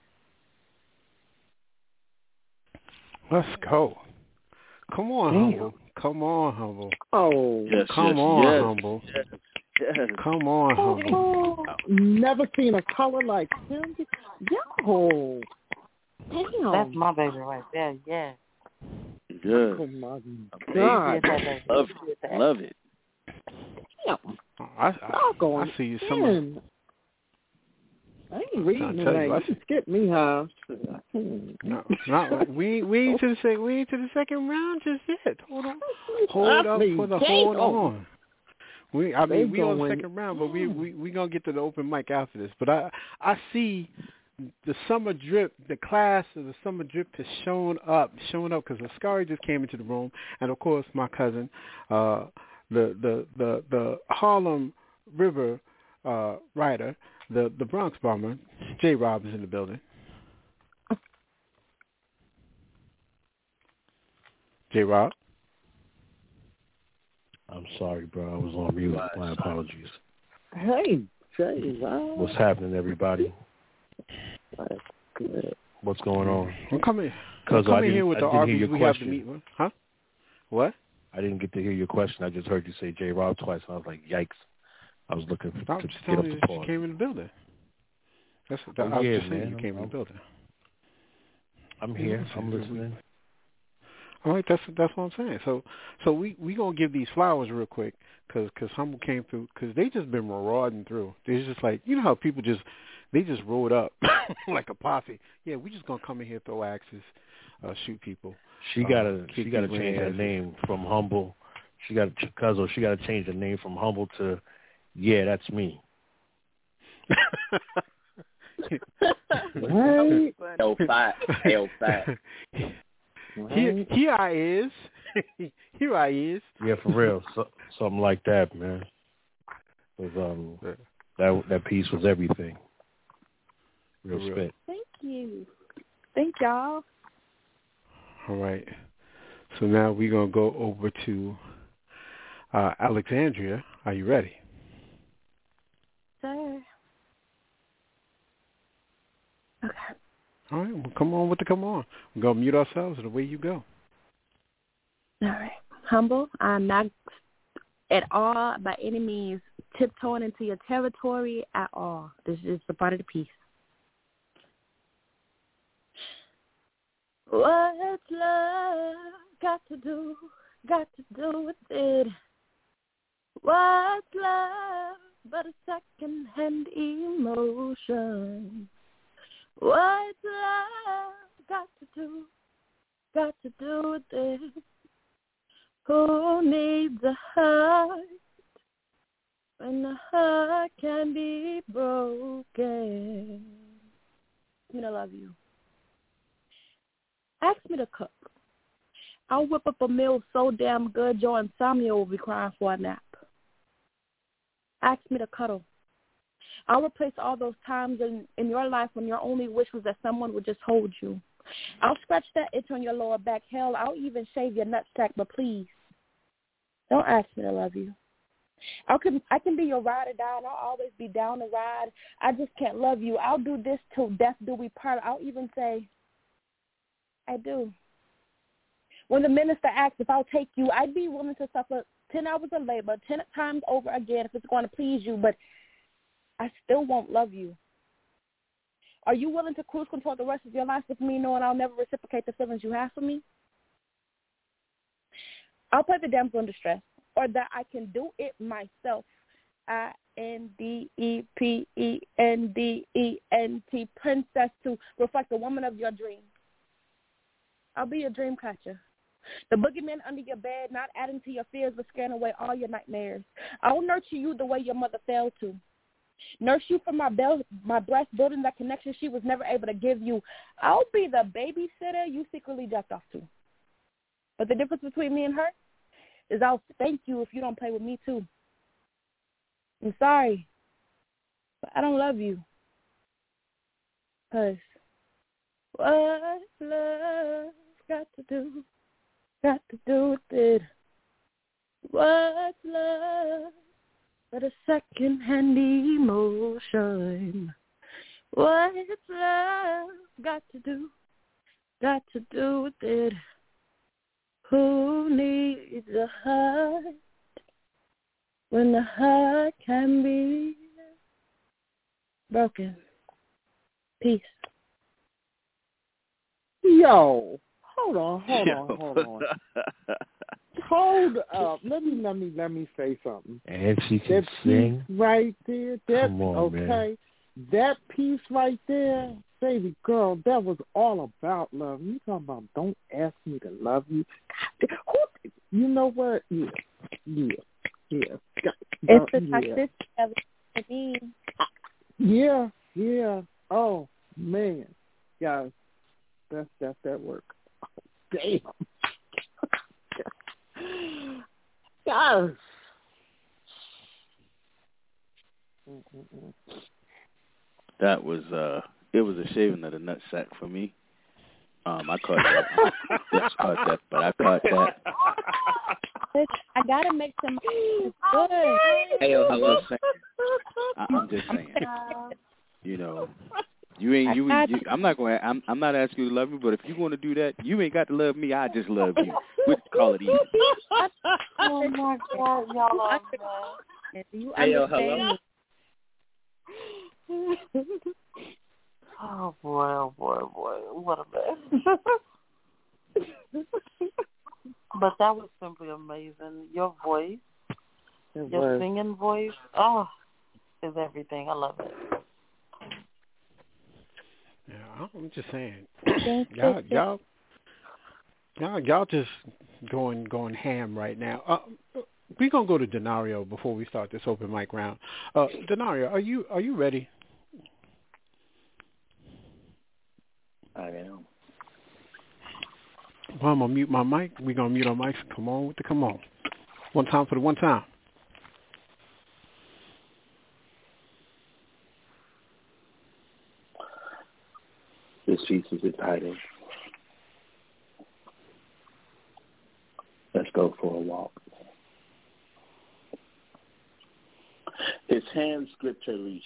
Let's go. Come on, Humble. Come on, Humble. Oh, yes, come on, Humble. Yes. Come on, Humble. Never seen a color like him. Yo. Damn. That's my baby right there, yeah. Good. Oh, my God. Love it. Damn. I see you. I ain't reading tonight. You skip me, huh? No, we ain't to the second round just yet. Hold on. Hold on. We on the second round, but we gonna get to the open mic after this. But I see the summer drip, the class of the summer drip has shown up because Ascari just came into the room, and of course my cousin, the Harlem River writer, the Bronx bomber, J. Rob is in the building. J. Rob. I'm sorry, bro. I was on mute. My apologies. Hey, J. Rob. What's happening, everybody? That's good. What's going on? I'm coming here with the RBs we have to meet with. Huh? What? I didn't get to hear your question. I just heard you say J. Rob twice, and I was like, yikes. I was looking to get up the pause. You came in the building. I was just saying you came in the building. I'm here. I'm listening. All right, that's what I'm saying. So we gonna give these flowers real quick because Humble came through because they just been marauding through. They're just like, you know how people just rolled up like a posse. Yeah, we just gonna come in here, throw axes, shoot people. She gotta change her name from Humble. She gotta change the name from Humble to that's me. Right. L5. Here I is. Here I is. Yeah, for real. Something like that, man. That piece was everything. Real spit. Thank you. Thank y'all. All right. So now we're going to go over to Alexandria. Are you ready? Sir. Okay. All right. Well, come on. We're going to mute ourselves and away you go. All right. Humble, I'm not at all by any means tiptoeing into your territory at all. This is a part of the piece. What's love got to do with it? What's love but a second-hand emotion? What's love got to do with it? Who needs a heart when the heart can be broken? I'm gonna love you. Ask me to cook. I'll whip up a meal so damn good your insomnia will be crying for a nap. Ask me to cuddle. I'll replace all those times in your life when your only wish was that someone would just hold you. I'll scratch that itch on your lower back. Hell, I'll even shave your nutsack, but please, don't ask me to love you. I can be your ride or die, and I'll always be down to ride. I just can't love you. I'll do this till death do we part. I'll even say, I do. When the minister asks if I'll take you, I'd be willing to suffer 10 hours of labor, 10 times over again if it's going to please you, but I still won't love you. Are you willing to cruise control the rest of your life with me knowing I'll never reciprocate the feelings you have for me? I'll play the damsel in distress, or that I can do it myself. INDEPENDENT, princess, to reflect the woman of your dreams. I'll be your dream catcher. The boogeyman under your bed, not adding to your fears, but scaring away all your nightmares. I'll nurture you the way your mother failed to. Nurse you from my breast, building that connection she was never able to give you. I'll be the babysitter you secretly jacked off to. But the difference between me and her is I'll spank you if you don't play with me too. I'm sorry, but I don't love you. 'Cause what's love got to do with it? What's love but a second-hand emotion? What's love got to do with it? Who needs a heart when the heart can be broken? Peace. Yo, hold on. Hold up. Let me say something. And she can sing. Right there. Come on, okay. Man. that piece right there, baby girl, that was all about love. You talking about don't ask me to love you. You know what? Yeah. It's the toxicity of it for me. Yeah. Oh, man. Guys, that's that work. Damn. Guys. That was it was a shaving of the nutsack for me. I caught that. Yes, caught that, but I caught that. I gotta make some good. Hey, hello. I'm just saying. You know, I'm not asking you to love me, but if you want to do that, you ain't got to love me. I just love you. We'll call it even. Oh my God, y'all are mad. You hey, understand? Hello. Oh boy, what a mess. But that was simply amazing. Your voice, your singing voice, is everything. I love it. Yeah, I'm just saying, y'all just going ham right now. We're gonna go to Denario before we start this open mic round. Denario, are you ready? I am. Well, I'm gonna mute my mic. We're gonna mute our mics. Come on with the come on. One time for the one time. This piece is entitled, Let's Go for a Walk. His hands gripped her leash,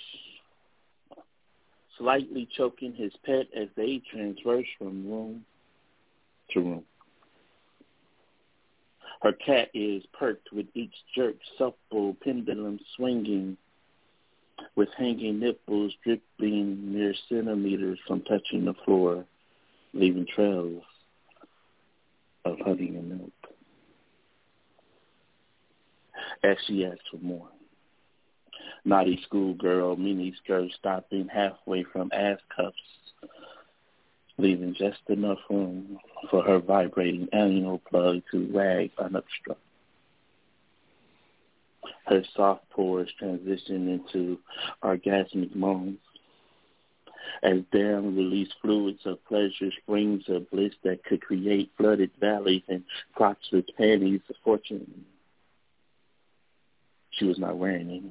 slightly choking his pet as they transverse from room to room. Her cat ears perked with each jerk, supple pendulum swinging, with hanging nipples dripping mere centimeters from touching the floor, leaving trails of honey and milk. As she asked for more. Naughty schoolgirl miniskirt stopping halfway from ass cuffs, leaving just enough room for her vibrating anal plug to wag unobstructed. Her soft pores transition into orgasmic moans as Darren released fluids of pleasure, springs of bliss that could create flooded valleys and crotchless panties. Fortunately, she was not wearing any.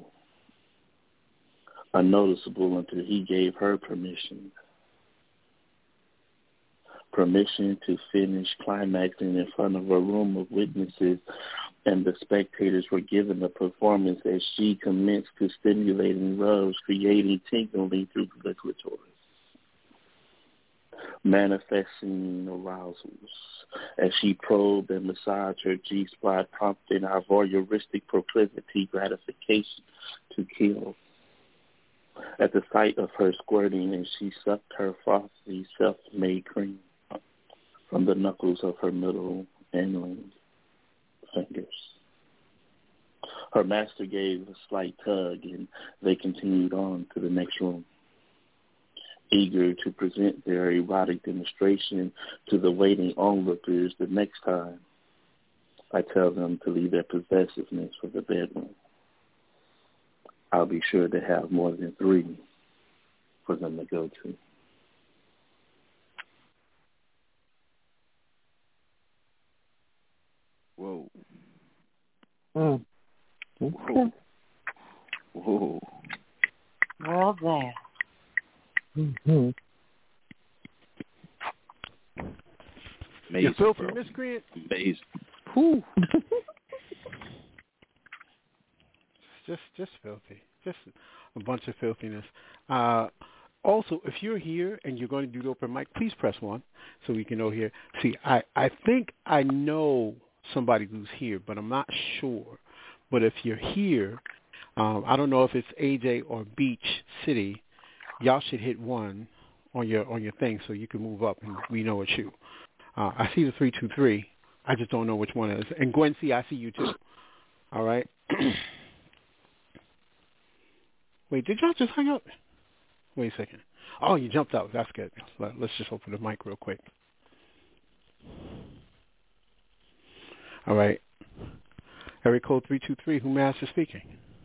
Unnoticeable until he gave her permission. Permission to finish climaxing in front of a room of witnesses, and the spectators were given a performance as she commenced to stimulating rubs, creating tingling through the clitoris, manifesting arousals as she probed and massaged her G-spot, prompting our voyeuristic proclivity gratification to kill. At the sight of her squirting, and she sucked her frothy, self-made cream from the knuckles of her middle and ring fingers. Her master gave a slight tug, and they continued on to the next room, eager to present their erotic demonstration to the waiting onlookers the next time I tell them to leave their possessiveness for the bedroom. I'll be sure to have more than 3 for them to go to. Whoa. Okay. Whoa. Well, there. Mm-hmm. Amazing, You filthy bro. miscreant. Amazing. Whew. Just filthy. Just a bunch of filthiness. Also, if you're here and you're going to do the open mic, please press 1 so we can know here. See, I think I know somebody who's here, but I'm not sure. But if you're here, I don't know if it's AJ or Beach City. Y'all should hit 1 on your thing so you can move up and we know it's you. I see the 323. I just don't know which one it is. And Gwen C, I see you too. All right. Wait, did y'all just hang up? Wait a second. Oh, you jumped out. That's good. Let's just open the mic real quick. All right. Area code 323. Who master speaking?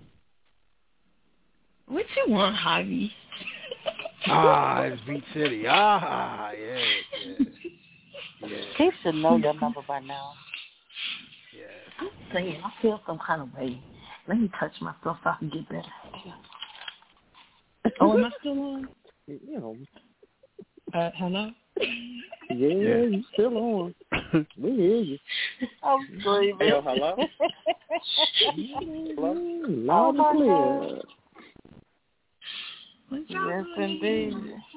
What you want, Javi? It's Beat City. Yeah. He should know your number by now. Yeah. I'm saying, I feel some kind of way. Let me touch myself so I can get better. Oh, am I still on? Hello? Yeah, you still on. We hear you. I'm screaming. Hey, hello? Loud and clear. Yes, indeed.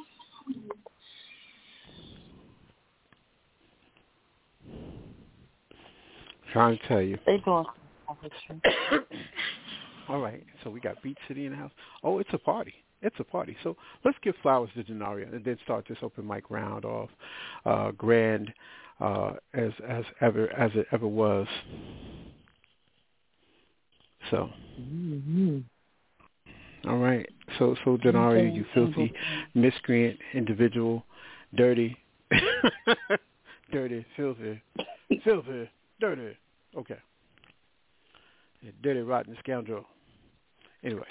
Trying to tell you. They doing. All right, so we got Beat City in the house. Oh, it's a party. It's a party. So let's give flowers to Denario and then start this open mic round off grand as it ever was. So. Mm-hmm. All right. So Denario, you filthy miscreant individual, dirty, filthy, dirty. Okay. Yeah, dirty, rotten scoundrel. Anyway.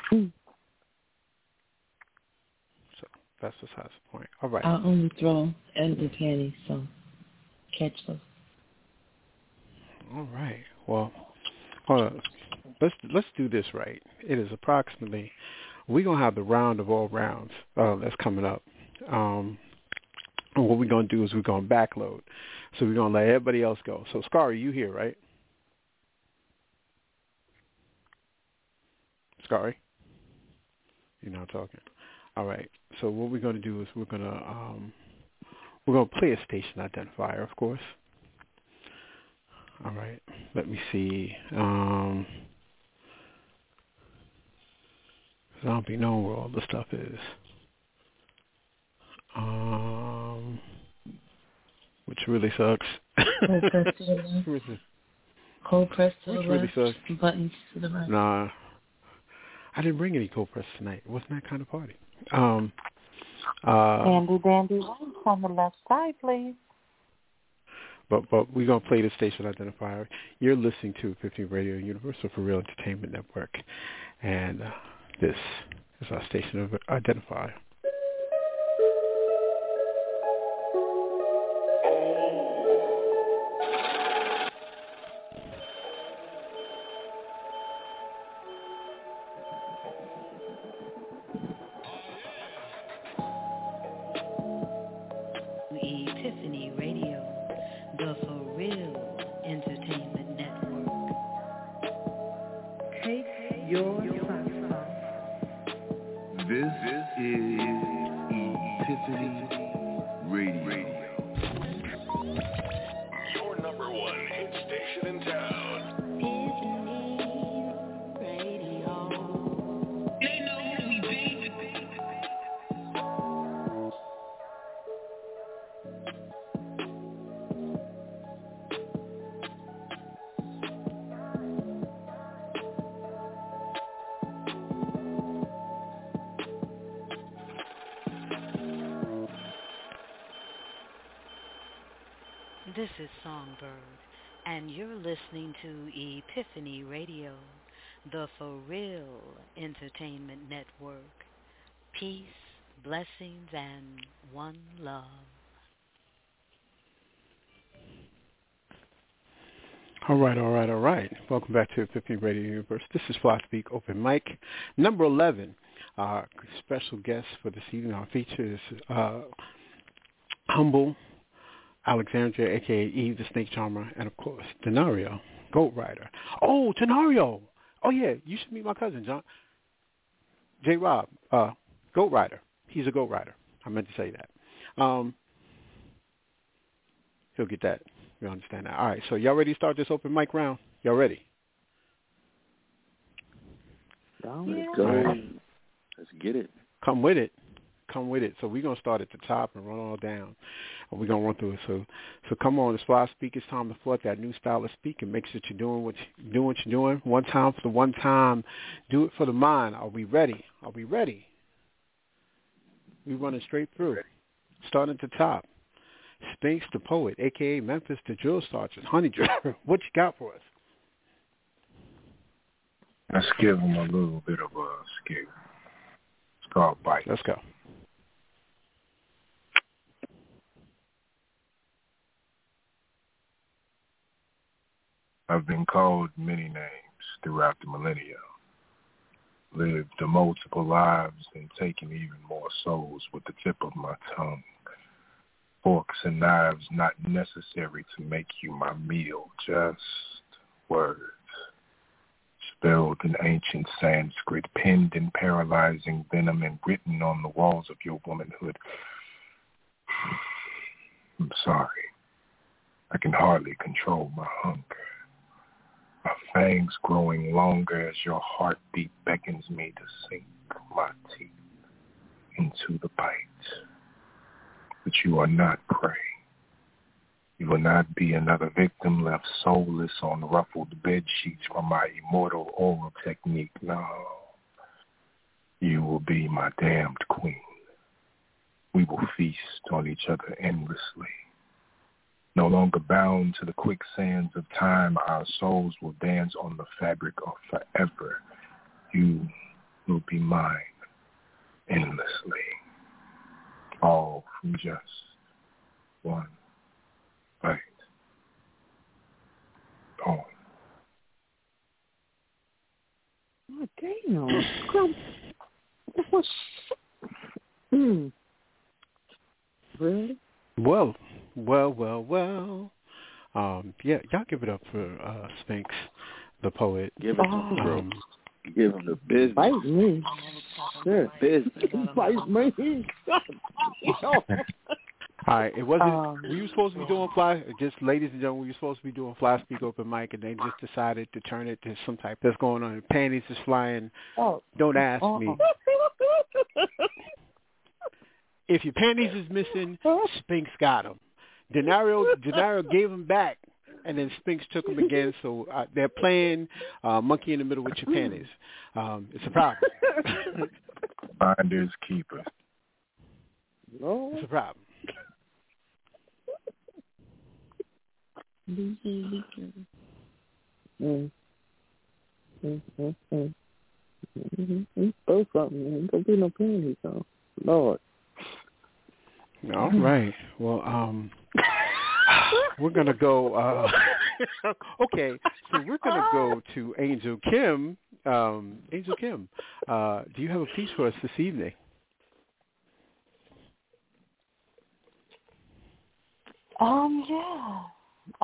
So that's besides the point. All right. I'll only throw under panties, so catch those. All right. Well, let's do this right. It is approximately. We're gonna have the round of all rounds that's coming up. And what we're gonna do is we're gonna backload. So we're gonna let everybody else go. So Scary, you here, right? Scary? You're not talking. All right. So what we're gonna do is we're gonna play a station identifier, of course. All right. Let me see. I don't be knowing where all the stuff is. Which really sucks. Cold press to the Which left. really sucks. Buttons to the right. Nah. I didn't bring any cold press tonight. It wasn't that kind of party. Dandy on the left side, please. But we're going to play the station identifier. You're listening to 15 Radio Universal for Real Entertainment Network. And this is our station identifier. Epiphany Radio, the For Real Entertainment Network. Take your socks off. This is Epiphany Radio. Your number one hit station in town. This is Songbird, and you're listening to Epiphany Radio, the For Real Entertainment Network. Peace, blessings, and one love. All right. Welcome back to Epiphany Radio Universe. This is Fly Speak Open Mic, number 11. Our special guest for this evening, our feature is Humble Alexandria, a.k.a. Eve the Snake Charmer, and, of course, Denario, Goat Rider. Oh, Denario! Oh, yeah, you should meet my cousin, John. J-Rob, Goat Rider. He's a Goat Rider. I meant to say that. He'll get that. You understand that. All right, so y'all ready to start this open mic round? Y'all ready? Let's go. Right. Let's get it. Come with it. So we're going to start at the top and run all down. And we're going to run through it. So come on, it's Fly Speak. It's time to flood that new style of speaking. Make sure you're doing what you're doing. One time for the one time. Do it for the mind. Are we ready? We running straight through. Starting at the top. Spinks the Poet, a.k.a. Memphis the Drill Sergeant. Honey Dripper, what you got for us? Let's give them a little bit of a scale. It's called Bite. Let's go. I've been called many names throughout the millennia. Lived the multiple lives and taken even more souls with the tip of my tongue. Forks and knives not necessary to make you my meal, just words. Spelled in ancient Sanskrit, penned in paralyzing venom and written on the walls of your womanhood. I'm sorry. I can hardly control my hunger. My fangs growing longer as your heartbeat beckons me to sink my teeth into the bite. But you are not prey. You will not be another victim left soulless on ruffled bed sheets from my immortal oral technique. No. You will be my damned queen. We will feast on each other endlessly. No longer bound to the quicksands of time, our souls will dance on the fabric of forever. You will be mine endlessly. All from just one bite. Poem. Oh, damn. What's... Really? Well. Yeah, y'all give it up for Spinks, the Poet. Give him the business. Bite me. Sure. Business. Bite me. All right, it wasn't. We were supposed to be doing fly. Just ladies and gentlemen, we were supposed to be doing Fly Speak Open Mic, and they just decided to turn it to some type that's going on. Panties is flying. Don't ask me. If your panties is missing, Spinks got them. Denario gave them back, and then Spinks took them again. So they're playing monkey in the middle with your panties. It's a problem. Finders keepers. It's a problem. Throw something. Ain't gonna be no panties, though. Lord. All right. Well, we're gonna go. Okay, so we're gonna go to Angel Kim. Angel Kim, do you have a piece for us this evening? Yeah.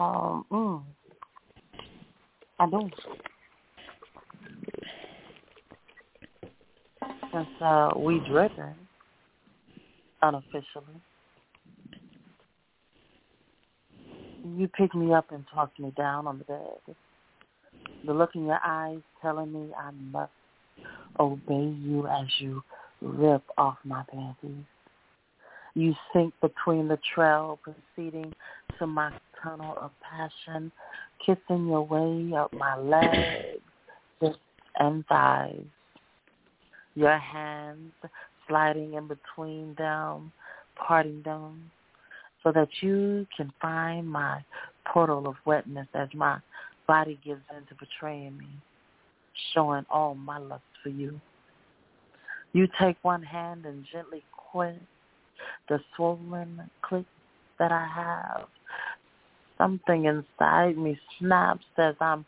I do. Since we dripping unofficially, you pick me up and toss me down on the bed. The look in your eyes telling me I must obey you as you rip off my panties. You sink between the trail, proceeding to my tunnel of passion, kissing your way up my legs, hips, and thighs. Your hands sliding in between them, parting them, so that you can find my portal of wetness as my body gives in to betraying me, showing all my lust for you. You take one hand and gently quench the swollen clit that I have. Something inside me snaps as I'm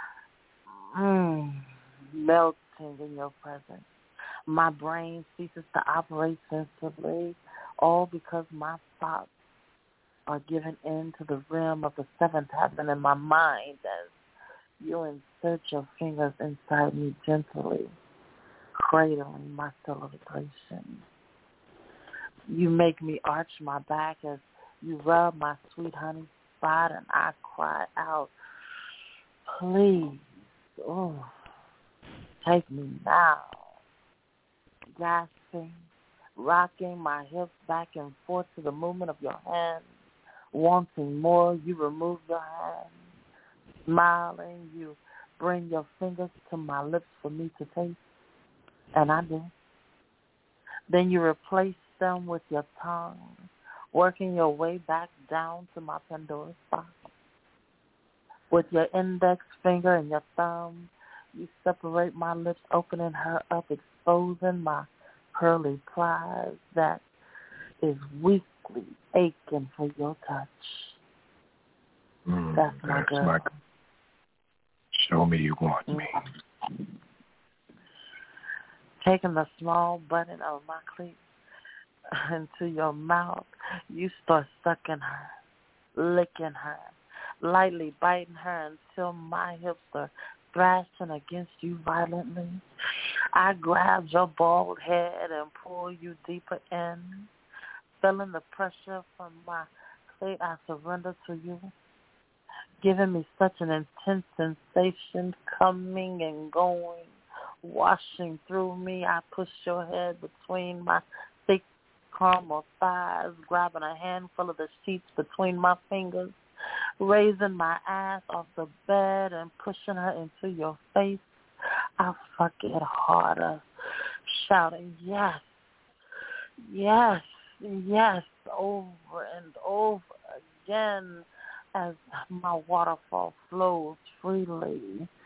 melting in your presence. My brain ceases to operate sensibly, all because my thoughts are given in to the rim of the seventh heaven in my mind as you insert your fingers inside me gently, cradling my celebration. You make me arch my back as you rub my sweet honey spot, and I cry out, please, take me now. Gasping, rocking my hips back and forth to the movement of your hands. Wanting more, you remove your hands. Smiling, you bring your fingers to my lips for me to taste. And I do. Then you replace them with your tongue, working your way back down to my Pandora spot. With your index finger and your thumb, you separate my lips, opening her up, exposing my pearly prize that is weakly aching for your touch. That's my girl. Show me you want me. Taking the small button of my cleat into your mouth, you start sucking her, licking her, lightly biting her until my hips are thrashing against you violently. I grab your bald head and pull you deeper in. Feeling the pressure from my clit, I surrender to you, giving me such an intense sensation, coming and going, washing through me. I push your head between my thick caramel thighs, grabbing a handful of the sheets between my fingers, raising my ass off the bed and pushing her into your face. I fuck it harder, shouting, yes, yes, yes, over and over again as my waterfall flows freely.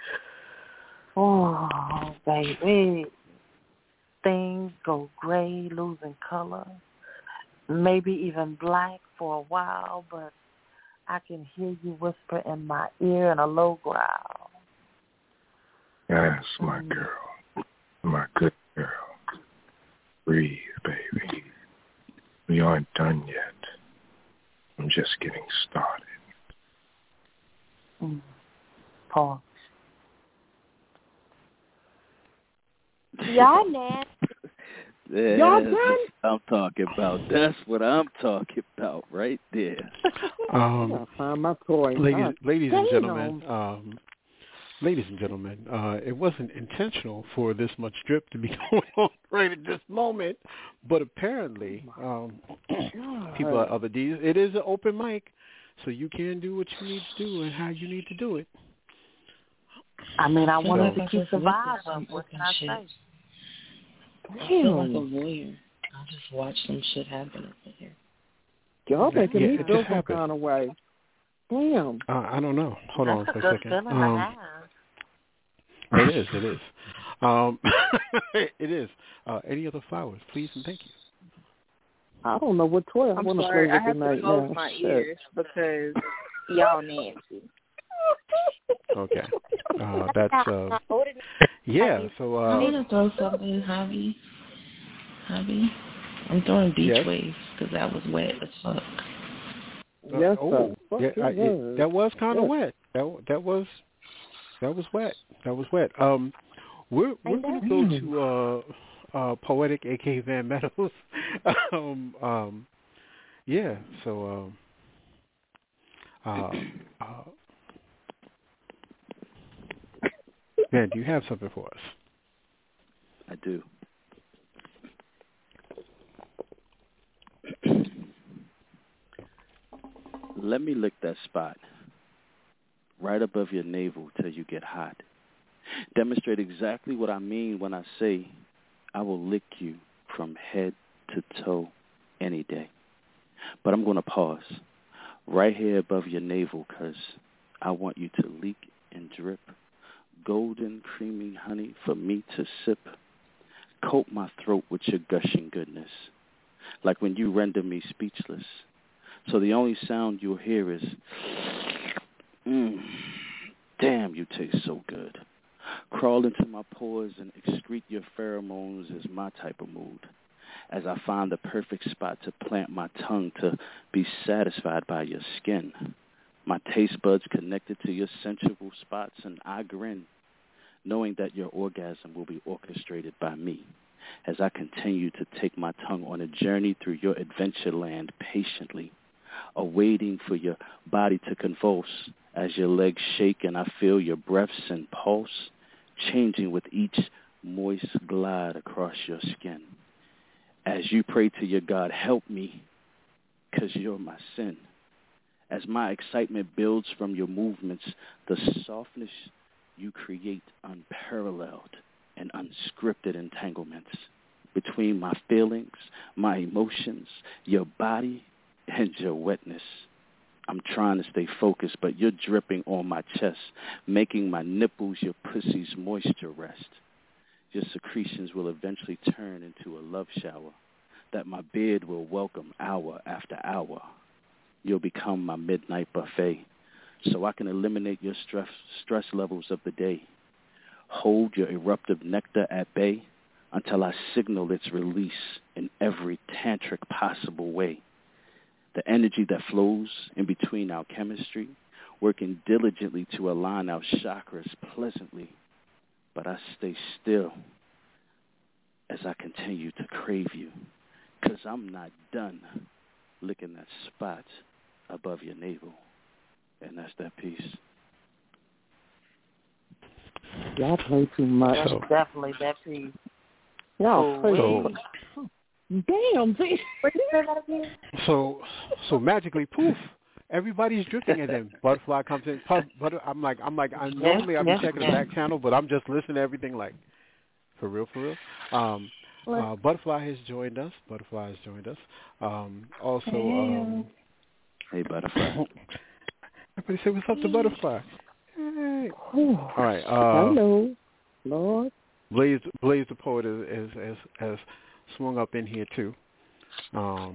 Oh, baby. Things go gray, losing color, maybe even black for a while, but I can hear you whisper in my ear in a low growl. Yes, my girl. My good girl. Breathe, baby. We aren't done yet. I'm just getting started. Pause. Y'all nasty. Y'all done? I'm talking about. That's what I'm talking about right there. Find my toy. Ladies and gentlemen, it wasn't intentional for this much drip to be going on right at this moment, but apparently, people at other D's, it is an open mic, so you can do what you need to do and how you need to do it. I mean, I wanted to keep surviving. What can I say? I feel like a voyeur. I just watch some shit happen over here. Y'all making me feel some kind of way. Damn. I don't know. Hold on for a second. It is. It is. Any other flowers, please and thank you. I don't know what toy I want to play with tonight. I have to close my ears because y'all nasty. Okay. That's yeah. So I need to throw something, Javi. I'm throwing beach waves because that was wet as fuck. Yes, that was kind of wet. That was wet. That was wet. We're gonna go to Poetic, aka Van Meadows. Yeah. So Man, do you have something for us? I do. Let me lick that spot right above your navel till you get hot. Demonstrate exactly what I mean when I say I will lick you from head to toe any day. But I'm going to pause right here above your navel because I want you to leak and drip. Golden, creamy honey for me to sip. Coat my throat with your gushing goodness, like when you render me speechless. So the only sound you'll hear is, damn, you taste so good. Crawl into my pores and excrete your pheromones is my type of mood, as I find the perfect spot to plant my tongue to be satisfied by your skin. My taste buds connected to your sensual spots, and I grin, knowing that your orgasm will be orchestrated by me as I continue to take my tongue on a journey through your adventure land patiently, awaiting for your body to convulse as your legs shake and I feel your breaths and pulse changing with each moist glide across your skin. As you pray to your God, help me, 'cause you're my sin. As my excitement builds from your movements, the softness you create unparalleled and unscripted entanglements. between my feelings, my emotions, your body, and your wetness. I'm trying to stay focused, but you're dripping on my chest, making my nipples your pussy's moisture rest. Your secretions will eventually turn into a love shower that my beard will welcome hour after hour. You'll become my midnight buffet, so I can eliminate your stress levels of the day. Hold your eruptive nectar at bay until I signal its release in every tantric possible way. The energy that flows in between our chemistry, working diligently to align our chakras pleasantly, but I stay still as I continue to crave you, 'cause I'm not done licking that spot above your navel. And that's that piece. Y'all play too much. That's definitely that piece. Y'all play. Damn, see. So magically, poof, everybody's drifting, and then Butterfly comes in. I'm like, normally I'll be checking the back channel, but I'm just listening to everything like, for real. Butterfly has joined us. Also, hey, Butterfly. Everybody say what's up to Butterfly. Hey. All right. Hello, Lord. Blaze the Poet has swung up in here too. I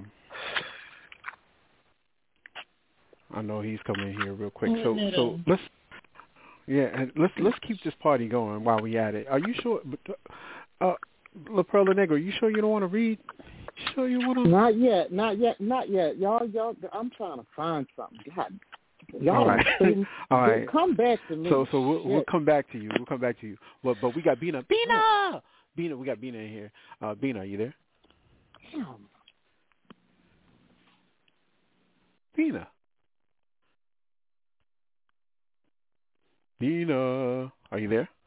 know he's coming in here real quick. So let's keep this party going while we at it. Are you sure, La Perla Negra? You sure you don't want to read? You sure you want to? Not yet. Y'all. I'm trying to find something. God. Y'all, all right. Come back to me. So we'll come back to you. But we got Bina. We got Bina in here. Bina, are you there? Damn. Bina, are you there?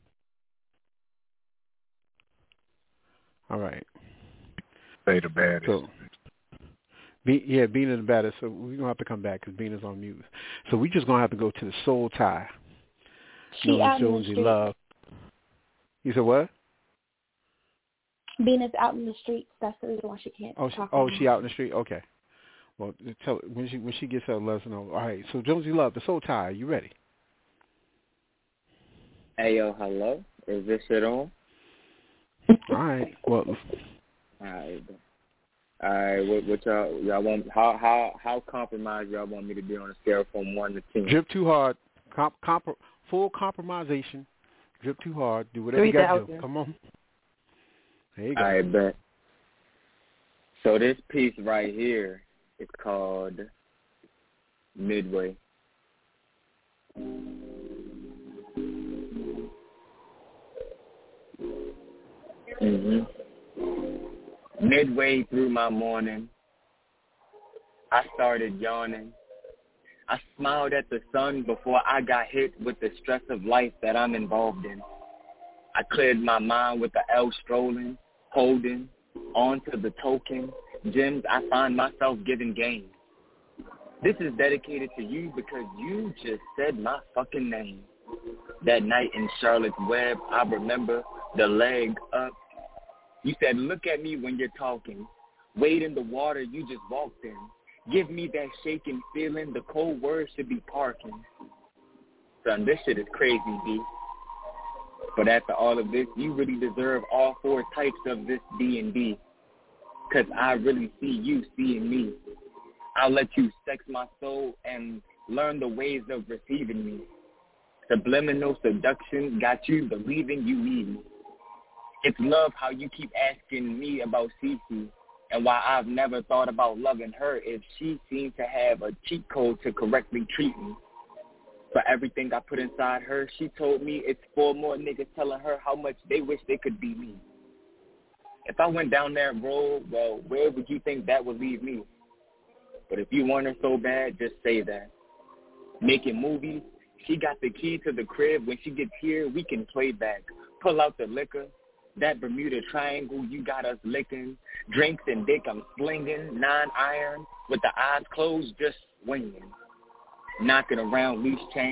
All right. Say the baddest. So, Bina's the baddest, so we're going to have to come back because Bina's on mute. So we're just going to have to go to the Soul Tie. She out in the street. Love. You said what? Bina's out in the streets. That's the reason why she can't talk. She out in the street? Okay. Well, tell when she gets out, let us know. All right, so Jonesy Love, the Soul Tie, you ready? Hey, yo, hello? Is this shit on? All right. Well. All right. What y'all want? How compromised y'all want me to be on a scale from 1 to 10? Drip too hard. Full compromisation. Drip too hard. Do whatever you got to do. Come on. There you go. All right, bet. So this piece right here is called Midway. Midway through my morning, I started yawning. I smiled at the sun before I got hit with the stress of life that I'm involved in. I cleared my mind with the L strolling, holding on to the token gems I find myself giving game. This is dedicated to you because you just said my fucking name. That night in Charlotte's Web, I remember the leg up. You said, look at me when you're talking. Wade in the water you just walked in. Give me that shaking feeling. The cold words should be parking. Son, this shit is crazy, B. But after all of this, you really deserve all 4 types of this D&D. Because I really see you seeing me. I'll let you sex my soul and learn the ways of receiving me. Subliminal seduction got you believing you need me. It's love how you keep asking me about Cece and why I've never thought about loving her if she seems to have a cheat code to correctly treat me. For everything I put inside her, she told me it's 4 more niggas telling her how much they wish they could be me. If I went down that road, well, where would you think that would leave me? But if you want her so bad, just say that. Making movies, she got the key to the crib. When she gets here, we can play back. Pull out the liquor. That Bermuda Triangle, you got us licking. Drinks and dick, I'm slinging. 9-iron with the eyes closed, just swinging. Knocking around loose chains.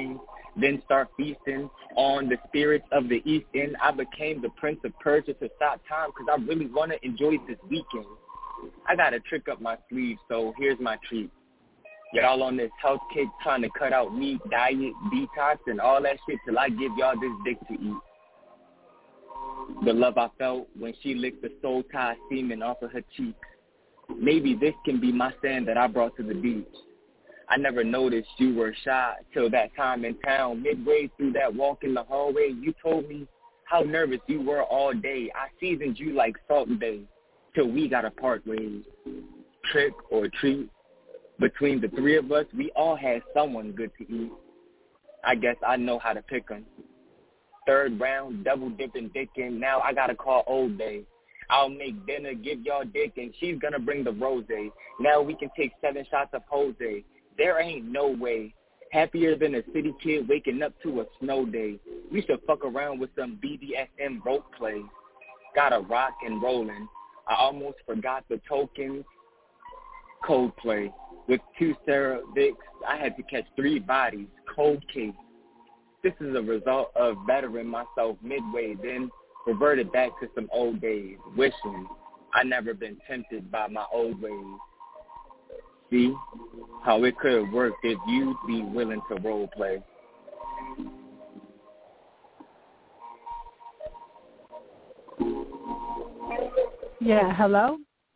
then start feasting on the spirits of the East End. I became the Prince of Persia to stop time because I really want to enjoy this weekend. I got a trick up my sleeve, so here's my treat. Y'all on this health kick trying to cut out meat, diet, detox, and all that shit till I give y'all this dick to eat. The love I felt when she licked the soul tie semen off of her cheek. Maybe this can be my sand that I brought to the beach. I never noticed you were shy till that time in town. Midway through that walk in the hallway, you told me how nervous you were all day. I seasoned you like Salt and Bay till we got to part ways. Trick or treat. Between the three of us, we all had someone good to eat. I guess I know how to pick 'em. Third round, double dipping dick in. Now I got to call Old Day. I'll make dinner, give y'all dick, and she's going to bring the rosé. Now we can take 7 shots of Jose. There ain't no way. Happier than a city kid waking up to a snow day. We should fuck around with some BDSM rope play. Got a rock and rolling. I almost forgot the tokens. Coldplay. With 2 Sarah Vicks, I had to catch 3 bodies. Cold case. This is a result of bettering myself midway, then reverted back to some old days, wishing I never been tempted by my old ways. See how it could have worked if you'd be willing to role play. Yeah, hello?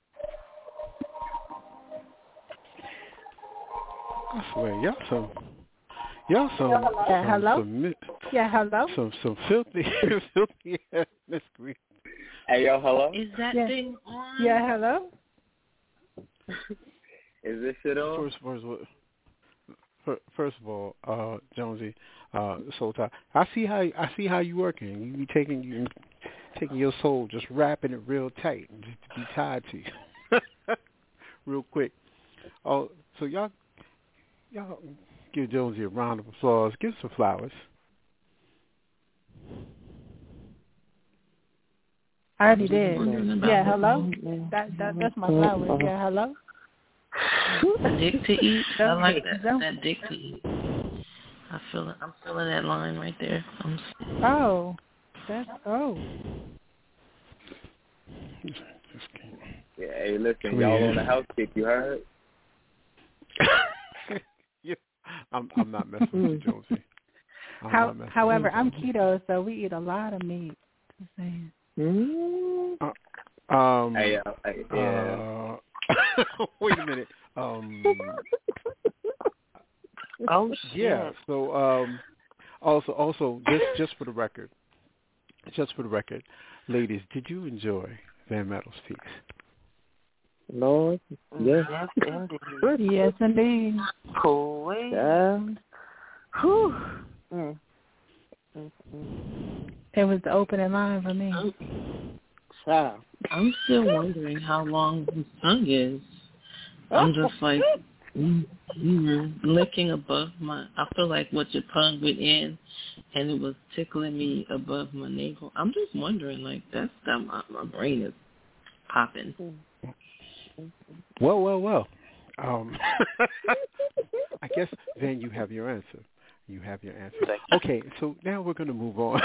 I swear, y'all some Yeah, hello? Yeah, hello? Some filthy ass Miss Green. Hey, yo, hello? Is that thing on? Yeah, hello? Is this shit on? First of all, Jonesy, Soul Tie, I see how you working. You be taking your soul, just wrapping it real tight, and just to be tied to you, real quick. Oh, so y'all give Jonesy a round of applause. Give some flowers. I already did. Yeah, hello? That's my flowers. Yeah, hello? Dick to eat. I like that. That dick to eat. I'm feeling that line right there. Yeah, hey, listen, y'all on the house kick, you heard? Yeah, I'm not messing with you, Jonesy. However, I'm keto, so we eat a lot of meat. Just saying. Wait a minute. Oh shit. Yeah. So also just for the record, ladies, did you enjoy Van Metal's piece? Lord, yes. Yes, indeed. Cool. Whew. It was the opening line for me. Child. I'm still wondering how long the song is. I'm just like licking above I feel like what your tongue went in and it was tickling me above my navel. I'm just wondering, like, my brain is popping. Well. I guess then you have your answer. Okay, so now we're going to move on.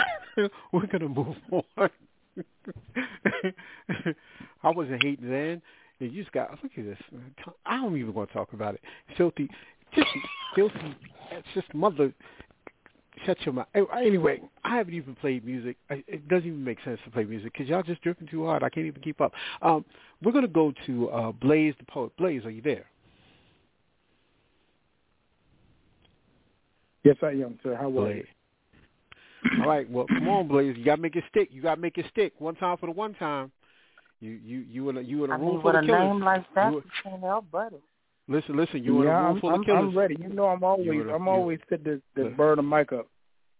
I wasn't hating then. You just got, look at this. I don't even want to talk about it. Filthy. It's just mother. Shut your mouth. Anyway, I haven't even played music. It doesn't even make sense to play music because y'all just drifting too hard. I can't even keep up. We're going to go to Blaze the Poet. Blaze, are you there? Yes, I am, sir. How are you? All right. Well, come on, Blaze. You got to make it stick. One time for the one time. You in a room full of killers. With a name like that, you can't help but it. Listen. You in a room full of killers. I'm ready. You know, I'm always fit to burn the mic up.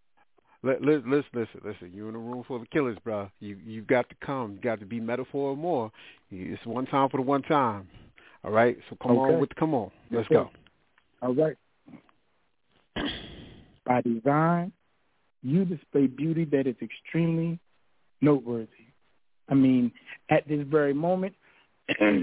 Listen. You in a room full of killers, bro. You've got to come. You got to be metaphor or more. It's one time for the one time. All right. So come on. Let's go. All right. By design, you display beauty that is extremely noteworthy. I mean, at this very moment, I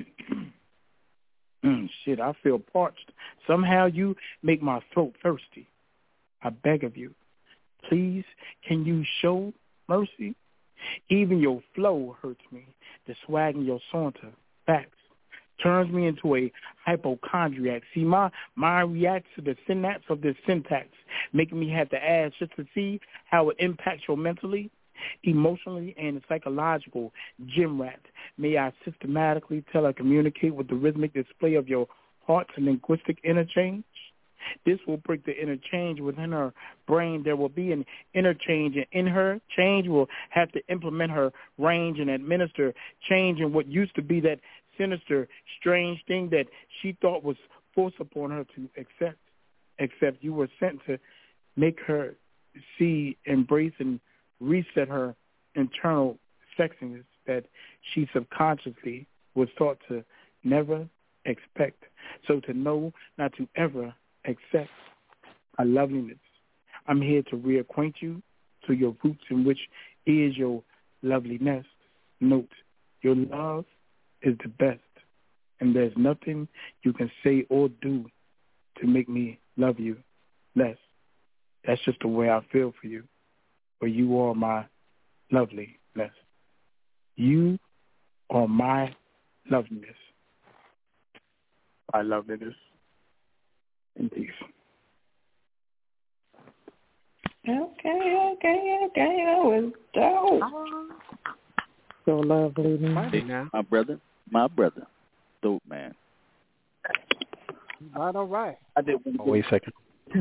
feel parched. Somehow you make my throat thirsty. I beg of you. Please, can you show mercy? Even your flow hurts me. The swag in your saunter, facts, turns me into a hypochondriac. See, my mind reacts to the synapse of this syntax, making me have to ask just to see how it impacts your mentally, emotionally, and psychological gym rat. May I systematically telecommunicate with the rhythmic display of your heart's linguistic interchange? This will break the interchange within her brain. There will be an interchange, and in her change will have to implement her range and administer change in what used to be that sinister, strange thing that she thought was forced upon her to accept. Except you were sent to make her see, embrace, and reset her internal sexiness that she subconsciously was taught to never expect. So to know not to ever accept a loveliness. I'm here to reacquaint you to your roots, in which is your loveliness. Note, your love is the best, and there's nothing you can say or do to make me love you less. That's just the way I feel for you, for you are my loveliness. You are my loveliness. I love it. In peace. Okay. That was dope. So lovely. My brother. Dope, man. All right. I did. Wait a second.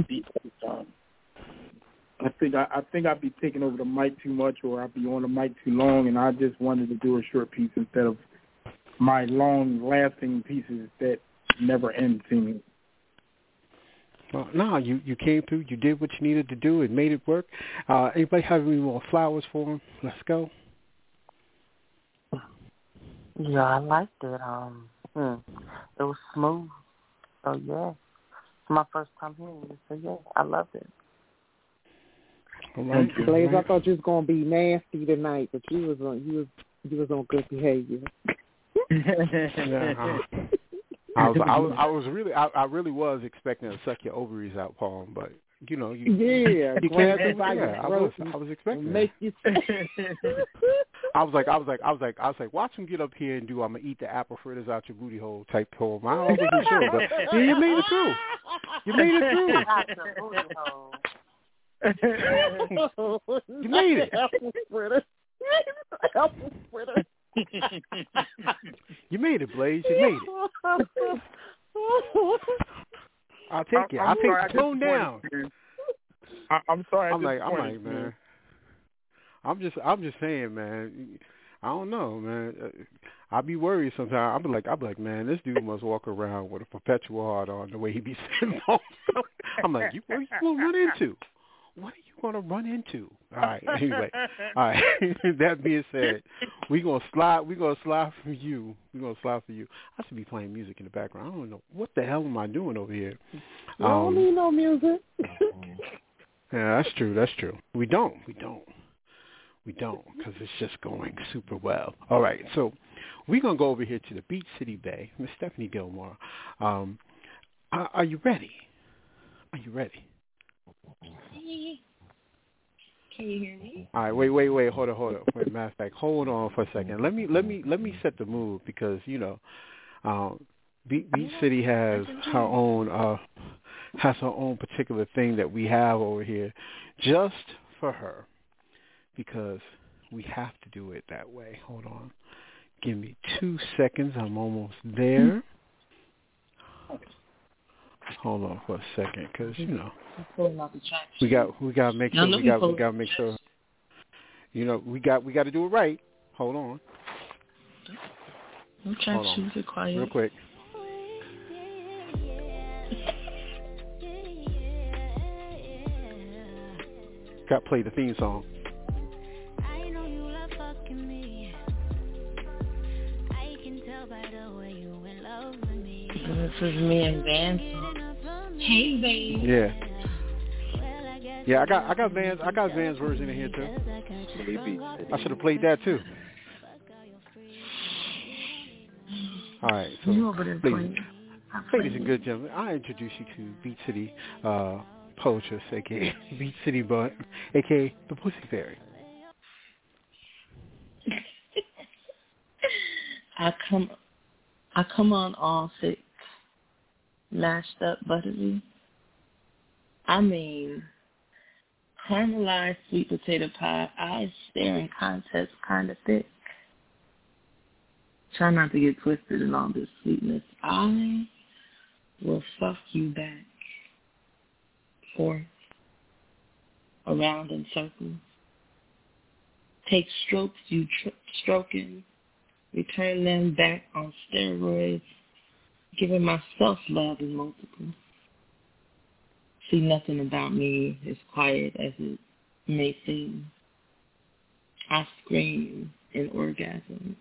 I think I'd be taking over the mic too much, or I'd be on the mic too long, and I just wanted to do a short piece instead of my long-lasting pieces that never end, seemingly. Well, no, you came through. You did what you needed to do. It made it work. Anybody have any more flowers for him? Let's go. Yeah, I liked it. It was smooth. So yeah, it's my first time hearing it. So yeah, I loved it. Right. Blaze, I thought you was gonna be nasty tonight, but you was on good behavior. I really was expecting to suck your ovaries out, Paul, but you know, you can't do that. I was expecting. Make you. I was like, watch him get up here and do I'm gonna eat the apple fritters out your booty hole type poem. I wasn't sure, but yeah, you made it through. You made it Apple fritter. Apple fritter. You made it, Blaze. You made it. I'll take it. I'll take the tone down. I'm sorry. I'm like, man. I'm just saying, man. I don't know, man. I be worried sometimes. I'll be like, man, this dude must walk around with a perpetual heart on the way he be sitting on. I'm like, what are you gonna run into? What are you gonna run into? All right. Anyway, all right. That being said, we're gonna slide for you. I should be playing music in the background. I don't know what the hell am I doing over here. I don't need no music. Yeah, that's true. We don't, because it's just going super well. All right, so we're going to go over here to the Beach City Bay. Miss Stephanie Gilmore, are you ready? Can you hear me? All right, wait, hold on. Wait, matter of fact, hold on for a second. Let me set the mood, because, you know, Beach City has her own particular thing that we have over here just for her, because we have to do it that way. Hold on. Give me 2 seconds. I'm almost there. Hold on for a second, because, you know, we got to make sure we got to make sure, you know, we got to do it right. Hold on. I'm trying to keep it quiet real quick. Got to play the theme song. I know you love fucking me. I can tell by the way you in love with me. This is me and Van. Hey, babe. Yeah, I got Van's version in here too. I should have played that too. All right, so ladies and good gentlemen, I introduce you to Beat City Poetess, a.k.a. Beach City Bud, a.k.a. the Pussy Fairy. I come on all thick, mashed up buttery. I mean, caramelized sweet potato pie, eyes staring contest kind of thick. Try not to get twisted in all this sweetness. I will fuck you back, forth, around in circles. Take strokes you stroking, return them back on steroids, giving myself love in multiples. See, nothing about me as quiet as it may seem. I scream in orgasms.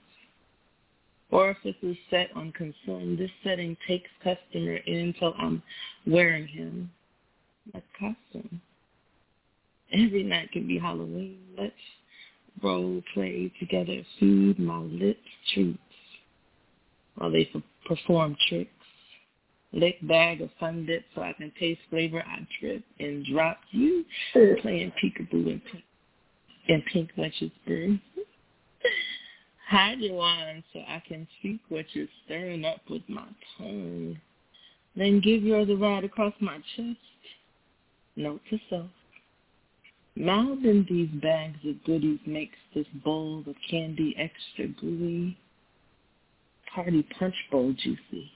Orifices set on consume. This setting takes customer in until I'm wearing him. Like costume. Every night can be Halloween. Let's role play together. Feed my lips treats while they perform tricks. Lick bag of fun bits so I can taste flavor. I drip and drop you playing peekaboo and pink witches brew. Hide your wine so I can speak what you're stirring up with my tongue. Then give yours a ride across my chest. Note to self. Mouthing these bags of goodies makes this bowl of candy extra gooey. Party punch bowl juicy.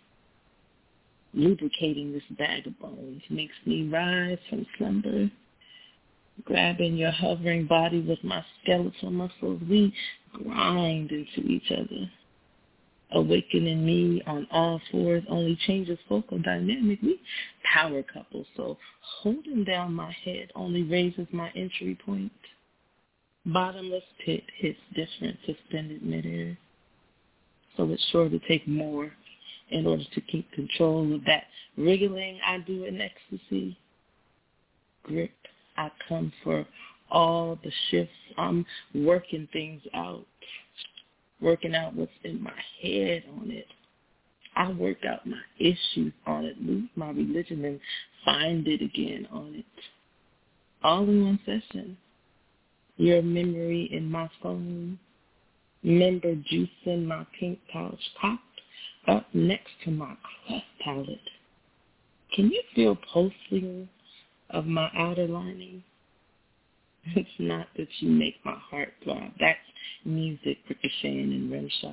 Lubricating this bag of bones makes me rise from slumber. Grabbing your hovering body with my skeletal muscles, we grind into each other. Awakening me on all fours only changes focal dynamic. We power couple, so holding down my head only raises my entry point. Bottomless pit hits different suspended midair, so it's sure to take more in order to keep control of that wriggling I do in ecstasy. Grip, I come for all the shifts. I'm working things out, working out what's in my head on it. I work out my issues on it, lose my religion and find it again on it. All in one session. Your memory in my phone. Member juice in my pink pouch, popped up next to my cleft palate. Can you feel pulsing of my outer lining? It's not that you make my heart throb. That's music ricocheting in rim shots.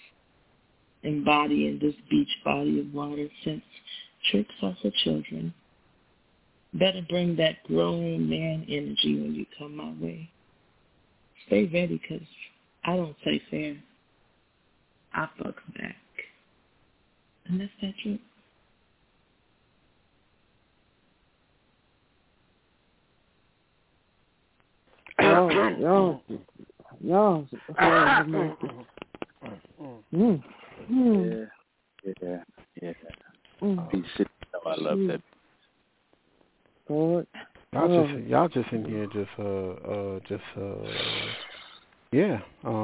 Embodying this beach body of water since tricks are for children. Better bring that grown man energy when you come my way. Stay ready, because I don't play fair. I fuck back. And that's that trip. Y'all. Yeah. Beach City, I love that. Y'all just in here yeah.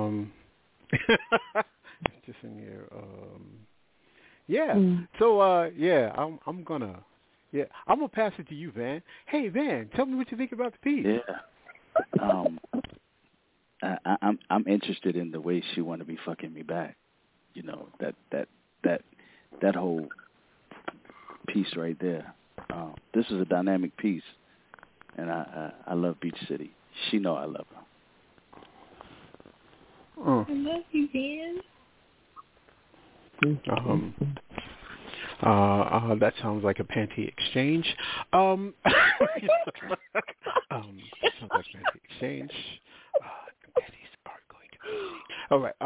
Just in here. Yeah. So I'm gonna pass it to you, Van. Hey, Van, tell me what you think about the piece. Yeah. I'm interested in the way she want to be fucking me back. You know, that whole piece right there. This is a dynamic piece, and I love Beach City. She know I love her. I love you, Van. That sounds like a panty exchange. Sounds like panty exchange. Panties are going to be. All right.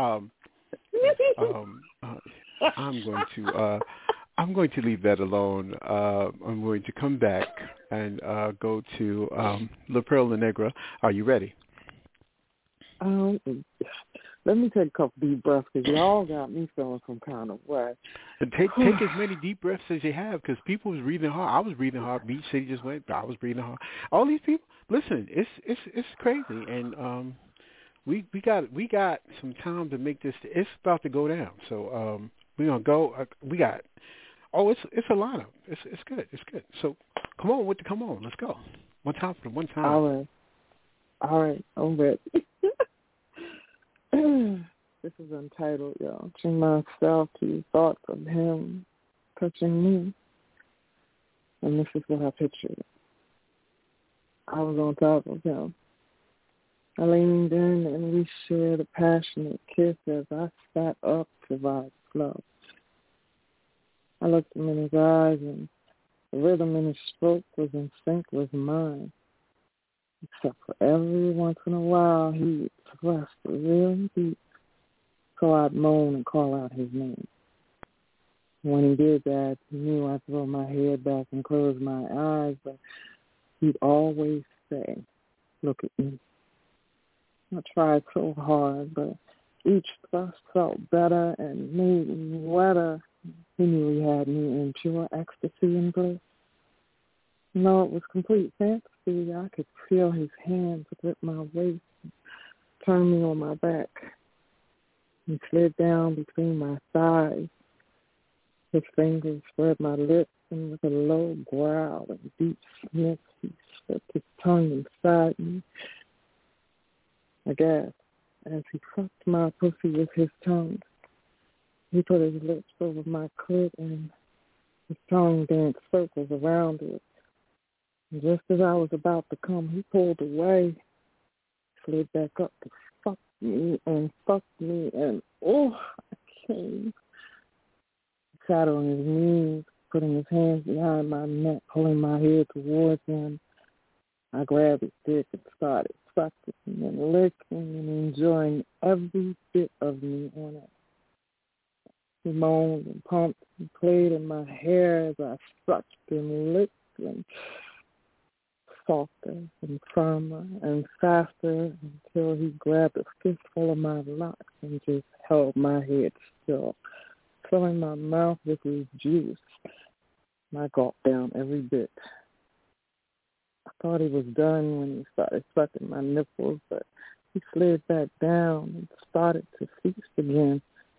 I'm going to leave that alone. I'm going to come back and go to La Perla Negra. Are you ready? Let me take a couple deep breaths, because y'all got me feeling some kind of way. And take as many deep breaths as you have, because people was breathing hard. I was breathing hard. Beach City just went. I was breathing hard. All these people. Listen, it's crazy, and we got some time to make this. It's about to go down. So we're gonna go. We got Oh, it's a lineup. It's good. It's good. So come on. Let's go. One time for the one time. All right. I'm ready. This is untitled, y'all. Touching myself to thoughts of him touching me. And this is what I pictured. I was on top of him. I leaned in and we shared a passionate kiss as I sat up to vibe slow. I looked him in his eyes and the rhythm in his stroke was in sync with mine. Except for every once in a while he would thrust real deep so I'd moan and call out his name. When he did that, he knew I'd throw my head back and close my eyes, but he'd always say, look at me. I tried so hard, but each thrust felt better and made me wetter. He knew he had me in pure ecstasy and bliss. No, it was complete fantasy. I could feel his hands grip my waist and turn me on my back. He slid down between my thighs. His fingers spread my lips, and with a low growl and deep sniff, he slipped his tongue inside me. I gasped as he sucked my pussy with his tongue. He put his lips over my clit, and his tongue danced circles around it. And just as I was about to come, he pulled away, slid back up to fuck me, and oh, I came. He sat on his knees, putting his hands behind my neck, pulling my head towards him. I grabbed his dick and started sucking and licking and enjoying every bit of me on it. He moaned and pumped and played in my hair as I sucked and licked and softer and firmer and faster until he grabbed a fistful of my locks and just held my head still, filling my mouth with his juice. I gulped down every bit. I thought he was done when he started sucking my nipples, but he slid back down and started to feast again.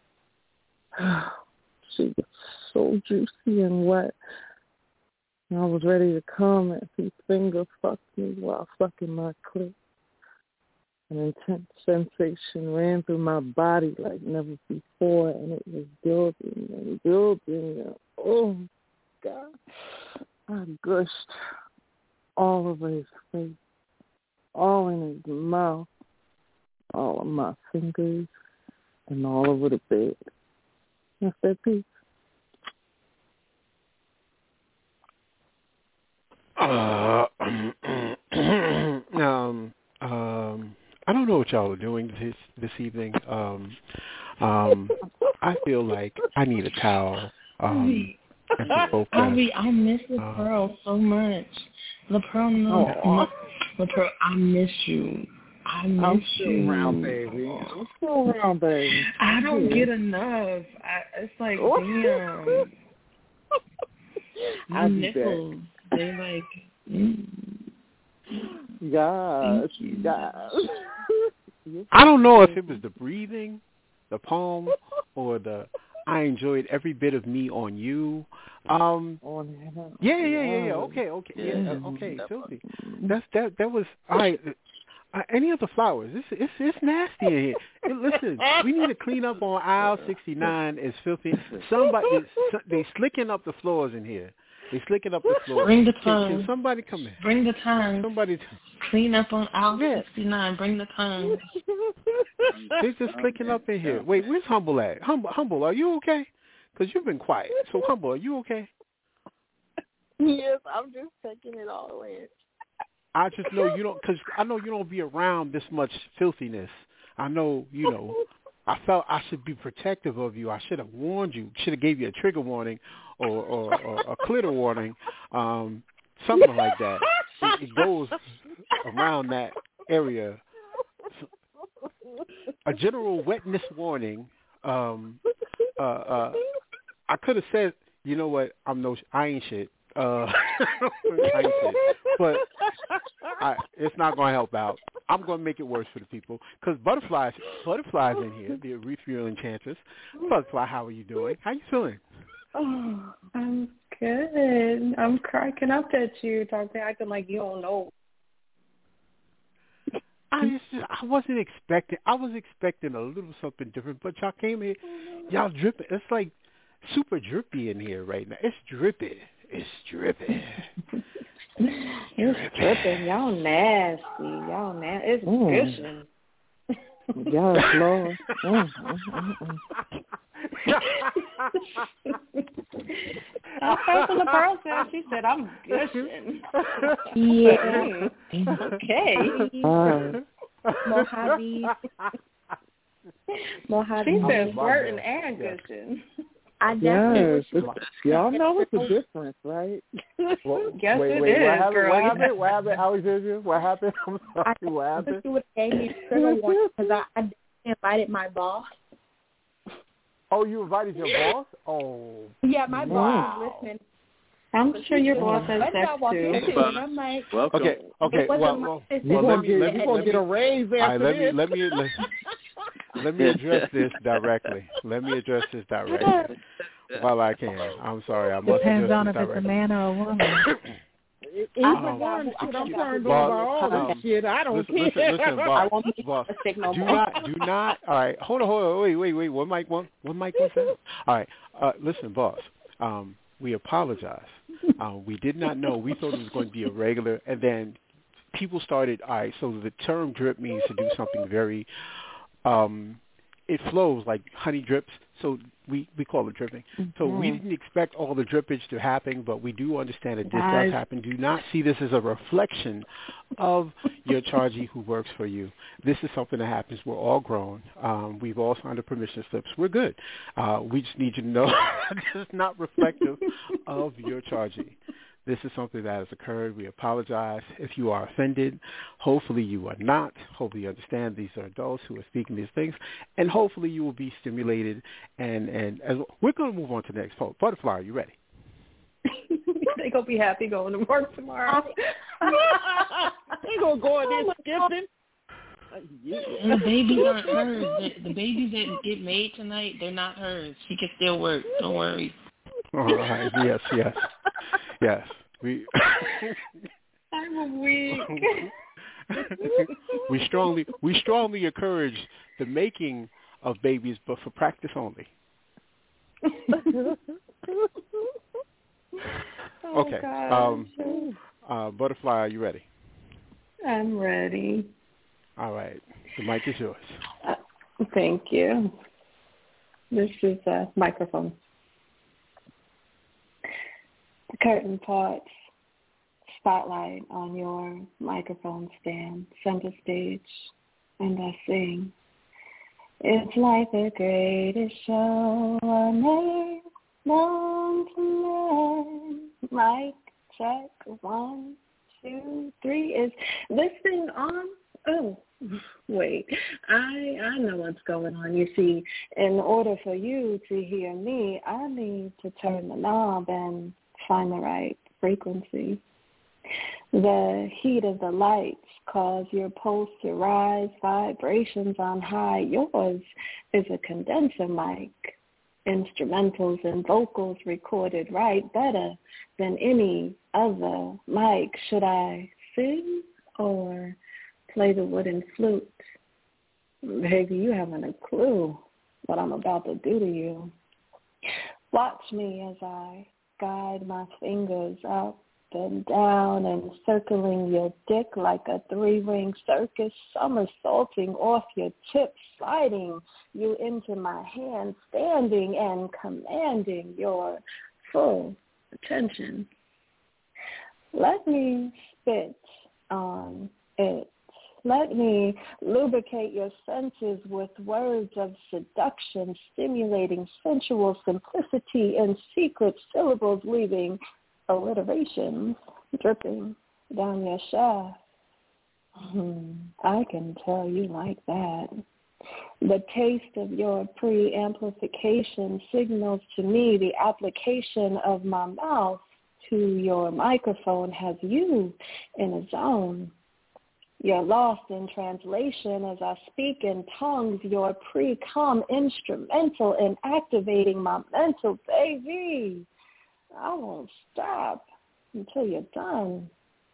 She was so juicy and wet. I was ready to come as he finger fucked me while sucking my clit. An intense sensation ran through my body like never before, and it was building and building. And oh, God. I gushed all over his face, all in his mouth, all of my fingers, and all over the bed. That's that piece. I don't know what y'all are doing this evening. I feel like I need a towel. I miss LaPearl so much. LaPearl, no. LaPearl, I miss you. I'm still around, baby. I don't get enough. It's like, damn. My nipples, they like, Gosh. I don't know if it was the breathing, the poem, or the I enjoyed every bit of me on you. Yeah. Okay, Filthy. That was all right. Any of the flowers? It's nasty in here. Listen, we need to clean up on aisle 69. It's filthy. They slicking up the floors in here. They slicking up the floors. Bring the tongue. Can somebody come in? Bring the tongue. Somebody clean up on aisle 69. Bring the tongue. They're just slicking up in here. Wait, where's Humble at? Humble, are you okay? Because you've been quiet. So Humble, are you okay? Yes, I'm just taking it all in. I just know you don't, because I know you don't be around this much filthiness. I know, I felt I should be protective of you. I should have warned you. Should have gave you a trigger warning or a clitter warning, something like that. It goes around that area. A general wetness warning. I could have said, you know what? I ain't shit. But it's not going to help out. I'm going to make it worse for the people because butterflies in here, the Ethereal Enchantress. Butterfly, how are you doing? How you feeling? Oh, I'm good. I'm cracking up at you, acting like you don't know. I wasn't expecting. I was expecting a little something different, but y'all came here. Y'all dripping. It's like super drippy in here right now. It's drippy. It's drippy. It's dripping. Y'all nasty. It's gushing. Y'all slow. Person the pearl said, she said, I'm gushing. Yeah. Okay. Mojave. She said squirting and gushing. I definitely. Yes. Y'all know it's a difference, right? Well, Guess wait, it is, girl. What happened, Alexandria? What happened? I'm sorry. What happened? You would have gave me a trigger warning because I invited my boss. Oh, you invited your boss? Oh. Yeah, my boss is listening. I'm sure your boss has sex too. I'm like, okay. Well, we'll get a raise after this. Let me address this directly. While I can. I'm sorry. I must depends on address if this it's a directly. man or a woman. I'm turned on by all this shit. I don't care. Listen, boss. Do not. All right. Hold on. Wait. One mic, one sound. All right. Listen, boss. We apologize. We did not know. We thought it was going to be a regular, and then people started. All right. So the term drip means to do something very. It flows like honey drips. So we call it dripping. So we didn't expect all the drippage to happen, but we do understand that this does happen. Do not see this as a reflection of your chargee who works for you. This is something that happens. We're all grown. We've all signed the permission slips. We're good. We just need you to know this is not reflective of your chargee. This is something that has occurred. We apologize if you are offended. Hopefully you are not. Hopefully you understand these are adults who are speaking these things. And hopefully you will be stimulated. And as we're going to move on to the next poll. Butterfly, are you ready? They're going to be happy going to work tomorrow. They're going to go in there skipping. The babies aren't hers. The babies that get made tonight, they're not hers. She can still work. Don't worry. All right. Yes. I'm weak. We strongly encourage the making of babies, but for practice only. Okay. Butterfly, are you ready? I'm ready. All right. The mic is yours. Thank you. This is a microphone. The curtain parts, spotlight on your microphone stand, center stage, and I sing. It's like the greatest show on earth, known to man. Mic check, 1, 2, 3. Is this thing on? Oh, wait. I know what's going on. You see, in order for you to hear me, I need to turn the knob and find the right frequency. The heat of the lights cause your pulse to rise, vibrations on high. Yours is a condenser mic. Instrumentals and vocals recorded right, better than any other mic. Should I sing or play the wooden flute? Baby, you haven't a clue what I'm about to do to you. Watch me as I guide my fingers up and down and circling your dick like a 3-ring circus, somersaulting off your tips, sliding you into my hand, standing and commanding your full attention. Let me spit on it. Let me lubricate your senses with words of seduction, stimulating sensual simplicity and secret syllables, leaving alliterations dripping down your shaft. I can tell you like that. The taste of your preamplification signals to me the application of my mouth to your microphone has you in a zone. You're lost in translation as I speak in tongues. You're pre-com instrumental in activating my mental, baby. I won't stop until you're done.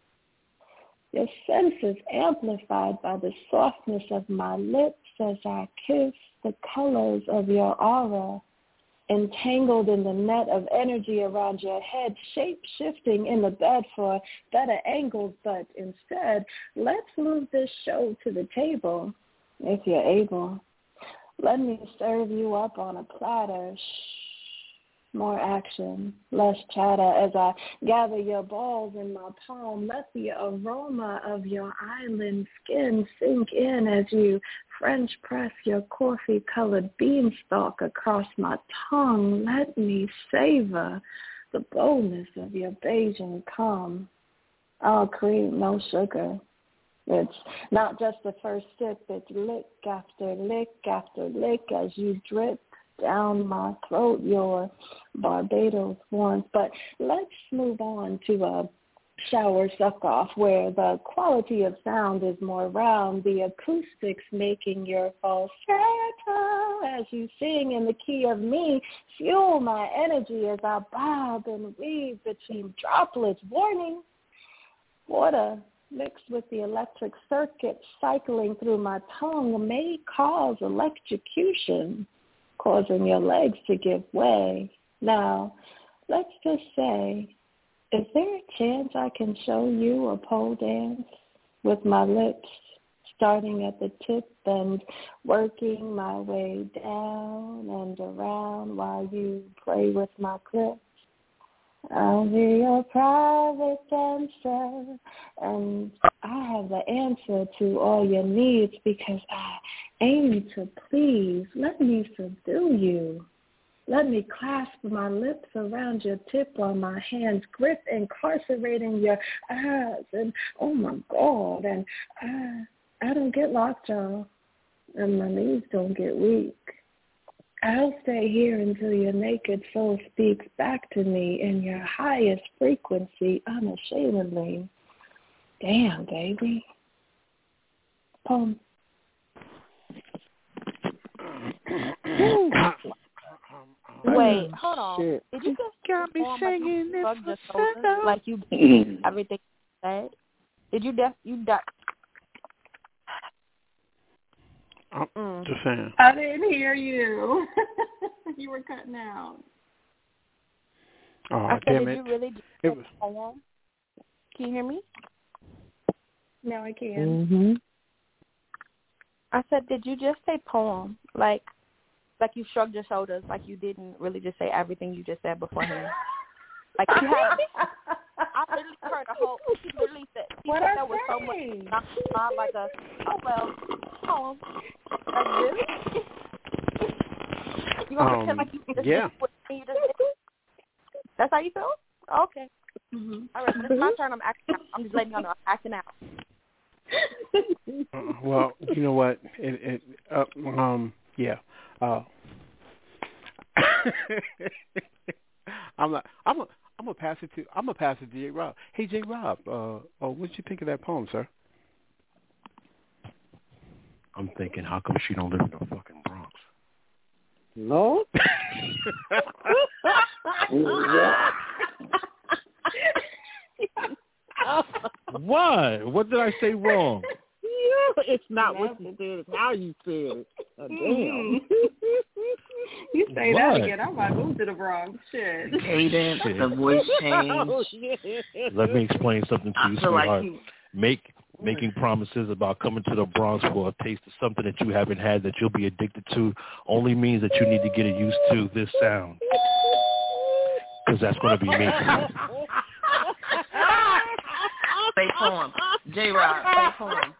Your senses amplified by the softness of my lips as I kiss the colors of your aura, entangled in the net of energy around your head, shape-shifting in the bed for better angles, but instead, let's move this show to the table, if you're able. Let me serve you up on a platter. Shh. More action, less chatter as I gather your balls in my palm. Let the aroma of your island skin sink in as you French press your coffee-colored beanstalk across my tongue. Let me savor the boldness of your Bajan calm. All cream, no sugar. It's not just the first sip, it's lick after lick after lick as you drip down my throat your Barbados warmth. But let's move on to a shower suck-off where the quality of sound is more round, the acoustics making your falsetto as you sing in the key of me, fuel my energy as I bob and weave between droplets. Warning, water mixed with the electric circuit cycling through my tongue may cause electrocution, causing your legs to give way. Now, let's just say, is there a chance I can show you a pole dance with my lips starting at the tip and working my way down and around while you play with my clips? I'll be your private dancer, and I have the answer to all your needs because I aim to please. Let me subdue you. Let me clasp my lips around your tip while my hands grip, incarcerating your eyes. And oh my God, and I don't get lockjaw, and my knees don't get weak. I'll stay here until your naked soul speaks back to me in your highest frequency unashamedly. Damn, baby. Poem. Wait, hold on. Shit. Did you just got me singing this like you everything you said? Did you Just saying. I didn't hear you. You were cutting out. Oh, I said, damn did it. you really just It was. poem? Can you hear me? No, I can. Mm-hmm. I said, did you just say poem? Like you shrugged your shoulders, like you didn't really just say everything you just said beforehand. Like you have. I literally heard a whole. She literally said. She What said I that was so say? much. Not like a. Oh well. Poem. Like really? You want to pretend like you just yeah. did what you just did? That's how you feel? Okay. Mm-hmm. All right. When it's my turn, I'm acting out. I'm just letting y'all know I'm acting out. Well, you know what? Yeah. I'm gonna pass it to J. Rob. Hey, J. Rob, what did you think of that poem, sir? I'm thinking, how come she don't live in the fucking Bronx? No? What? What did I say wrong? It's not what you said, it's how you said it. Damn. You say What? that again, I might move to the Bronx. Shit. Cadence, the voice change. Oh, shit. Let me explain something to you, I feel sweetheart. like Making promises about coming to the Bronx for a taste of something that you haven't had that you'll be addicted to only means that you need to get used to this sound. Because that's going to be me. Say poem. J-Rob, say poem.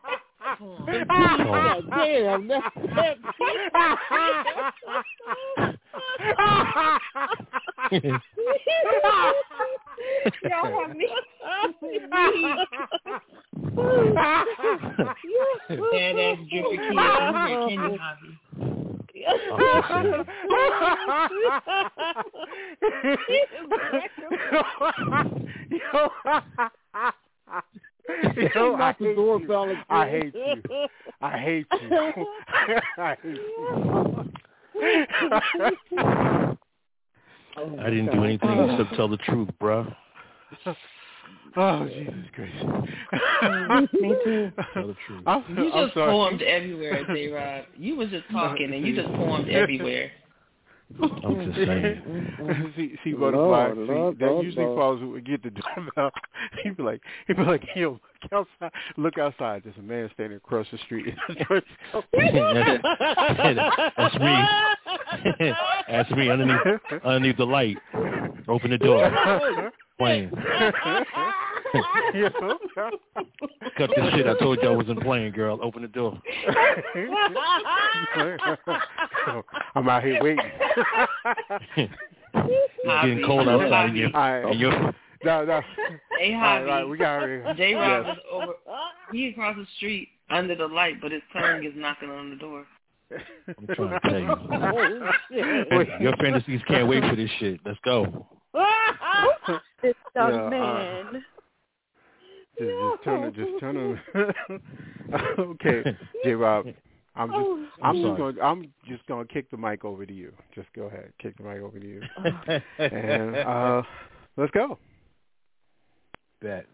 Damn, that's Y'all have me. Yeah, that's Drippy Kid from here, Kenny Hobby. know, Not the door solid. I hate you. I hate you. I hate you. I didn't do anything except tell the truth, bro. Oh, Jesus Christ. Me too. Tell the truth. You just formed everywhere, J-Rob. You was just talking and you just formed everywhere. I'm just saying. See, butterfly. That usually falls when we get the doorbell. He'd be like, yo, look outside. There's a man standing across the street. That's me. That's me underneath the light. Open the door. Playing. Cut this shit. I told you I wasn't playing, girl. Open the door. I'm out here waiting. It's getting cold outside of you. No. Hey, Javi. Right, we got her. J-Rob is over. He across the street under the light, but his tongue is knocking on the door. I'm trying to tell you. Your fantasies can't wait for this shit. Let's go. This young man. Just turn him. Okay, J-Rob. I'm just gonna kick the mic over to you. Just go ahead, kick the mic over to you, and let's go. Bet.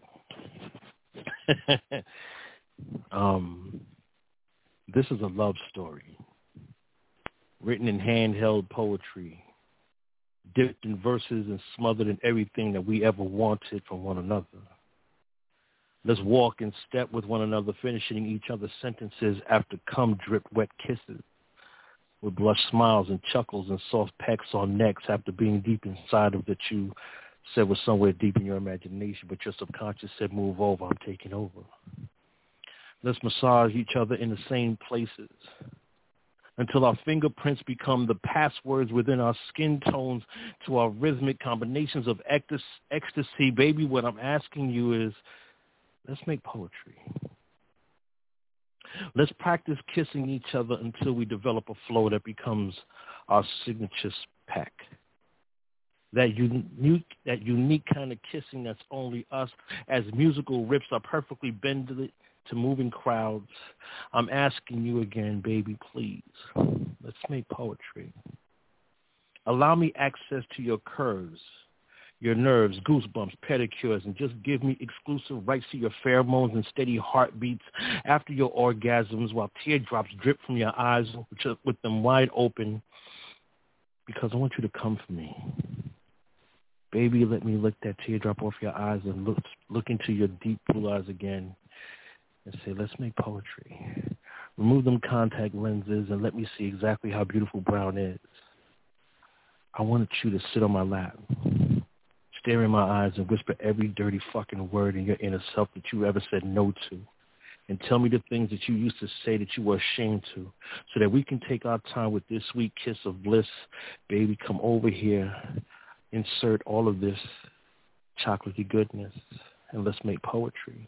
This is a love story, written in handheld poetry, dipped in verses and smothered in everything that we ever wanted from one another. Let's walk in step with one another, finishing each other's sentences after cum-dripped wet kisses, with blush smiles and chuckles and soft pecks on necks after being deep inside of that you said was somewhere deep in your imagination, but your subconscious said, move over, I'm taking over. Let's massage each other in the same places until our fingerprints become the passwords within our skin tones to our rhythmic combinations of ecstasy. Baby, what I'm asking you is, let's make poetry. Let's practice kissing each other until we develop a flow that becomes our signature pack. That unique kind of kissing that's only us, as musical rips are perfectly bended to moving crowds. I'm asking you again, baby, please. Let's make poetry. Allow me access to your curves, your nerves, goosebumps, pedicures, and just give me exclusive rights to your pheromones and steady heartbeats after your orgasms while teardrops drip from your eyes with them wide open, because I want you to come for me. Baby, let me lick that teardrop off your eyes and look into your deep blue eyes again and say, let's make poetry. Remove them contact lenses and let me see exactly how beautiful brown is. I wanted you to sit on my lap, stare in my eyes and whisper every dirty fucking word in your inner self that you ever said no to, and tell me the things that you used to say that you were ashamed to, so that we can take our time with this sweet kiss of bliss. Baby, come over here, insert all of this chocolatey goodness, and let's make poetry.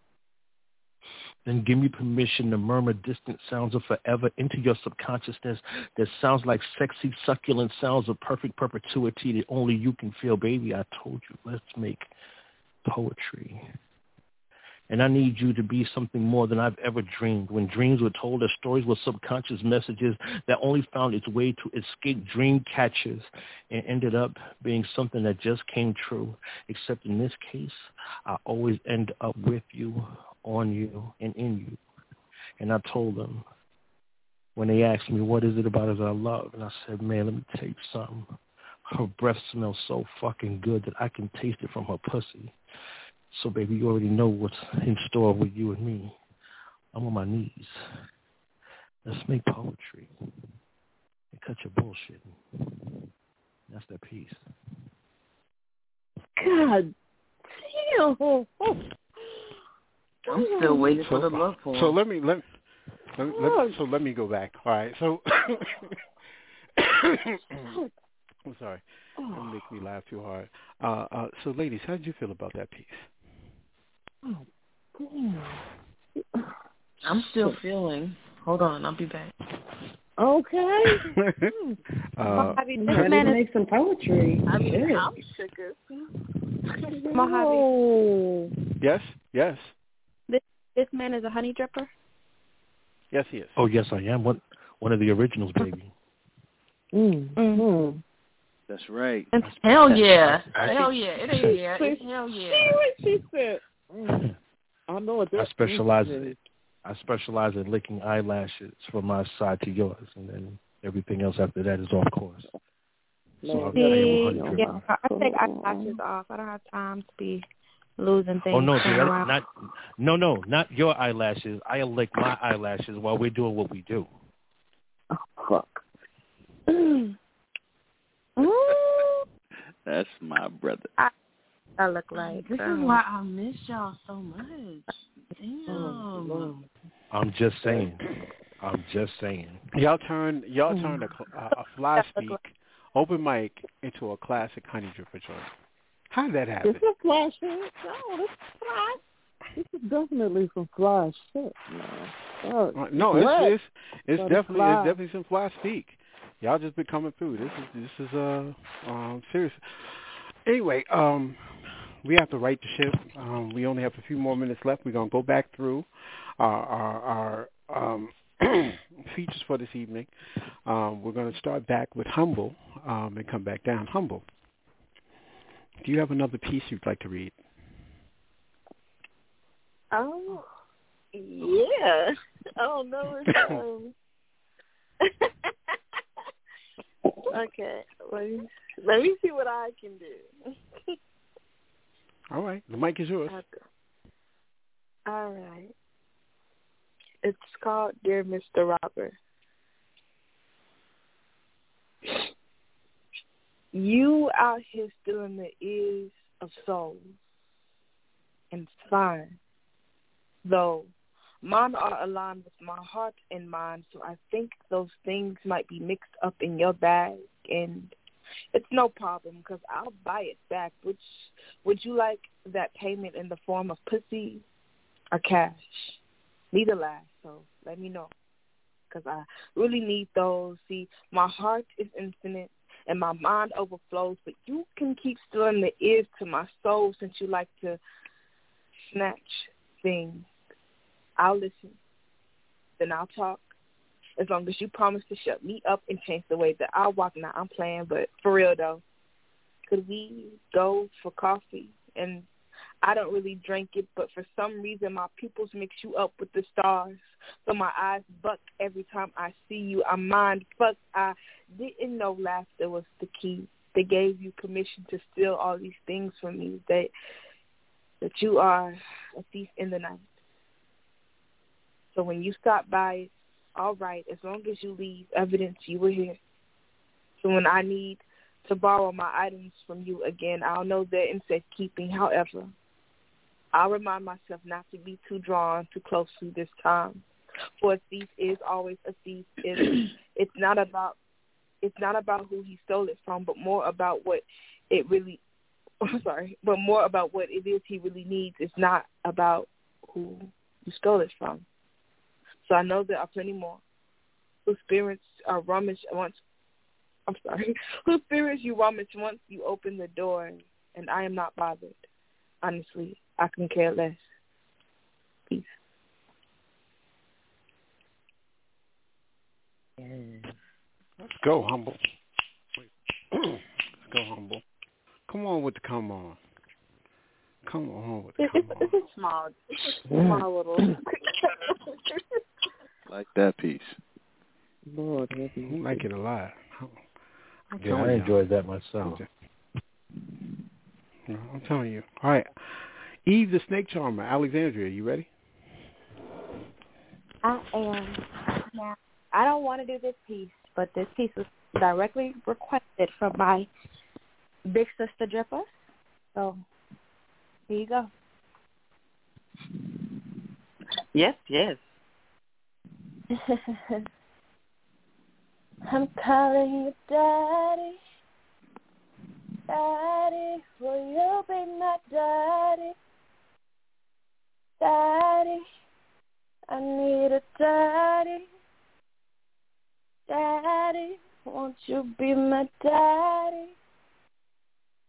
Then give me permission to murmur distant sounds of forever into your subconsciousness that sounds like sexy, succulent sounds of perfect perpetuity that only you can feel. Baby, I told you, let's make poetry. And I need you to be something more than I've ever dreamed. When dreams were told, as stories were subconscious messages that only found its way to escape dream catchers and ended up being something that just came true. Except in this case, I always end up with you, on you, and in you. And I told them, when they asked me, what is it about us I love? And I said, man, let me tell you something. Her breath smells so fucking good that I can taste it from her pussy. So, baby, you already know what's in store with you and me. I'm on my knees. Let's make poetry and cut your bullshit. That's that piece. God damn. I'm still waiting for the love poem. So let me go back. All right. So I'm sorry. Don't make me laugh too hard. So, ladies, how did you feel about that piece? Oh, damn. I'm still feeling. Hold on, I'll be back. Okay. Ready to make some poetry. I'm shook. Mojave. Yes. Man is a honey dripper? Yes, he is. Oh, yes, I am. One of the originals, baby. Mm-hmm. That's right. Hell yeah. Hell yeah. It ain't yeah. It's hell yeah. See what she said. I know what that I specialize in licking eyelashes from my side to yours, and then everything else after that is off course. So I am a honey dripper. I take eyelashes off. I don't have time to be losing things. Oh no, not your eyelashes. I'll lick my eyelashes while we're doing what we do. Oh fuck. That's my brother. I look like. This is why I miss y'all so much. Damn. I'm just saying. Y'all turned a fly speak open mic into a classic honey dripper joint. How did that happen? It's a fly shit. No, this is fly. This is definitely some fly shit, man. No, it's definitely some fly speak. Y'all just been coming through. This is serious. Anyway, we have to right the ship. We only have a few more minutes left. We're gonna go back through our features for this evening. We're gonna start back with Humble and come back down. Humble, do you have another piece you'd like to read? Yeah. I don't know. Okay. Let me see what I can do. All right. The mic is yours. Okay. All right. It's called Dear Mr. Robert. You out here stealing the ears of souls. And it's fine. Though mine are aligned with my heart and mind, so I think those things might be mixed up in your bag, and it's no problem because I'll buy it back. Would you like that payment in the form of pussy or cash? Neither last, so let me know because I really need those. See, my heart is infinite and my mind overflows, but you can keep stealing the ears to my soul since you like to snatch things. I'll listen. Then I'll talk. As long as you promise to shut me up and change the way that I walk. Now, I'm playing, but for real, though, could we go for coffee? And I don't really drink it, but for some reason my pupils mix you up with the stars. So my eyes buck every time I see you. I'm mind fucked. I didn't know laughter was the key. They gave you permission to steal all these things from me. That you are a thief in the night. So when you stop by, it's all right, as long as you leave evidence you were here. So when I need to borrow my items from you again, I'll know they're in safekeeping. However, I'll remind myself not to be too drawn too close to this time. For a thief is always a thief. It's not about who he stole it from, but more about what it really. But more about what it is he really needs. It's not about who you stole it from. So I know there are plenty more whose spirits are rummaged once. Whose spirits you rummage once you open the door, and I am not bothered. Honestly, I can care less. Peace. Let's go, Humble. Let's go, Humble. Come on with the come on. Come on with the come on. It's a small little. Like that piece. Lord, I like it a lot. I enjoyed that myself. I'm telling you. All right. Eve the Snake Charmer, Alexandria, you ready? I am. Now, I don't want to do this piece, but this piece was directly requested from my big sister Dripper. So, here you go. Yes. I'm calling you daddy. Daddy, will you be my daddy? Daddy, I need a daddy. Daddy, won't you be my daddy?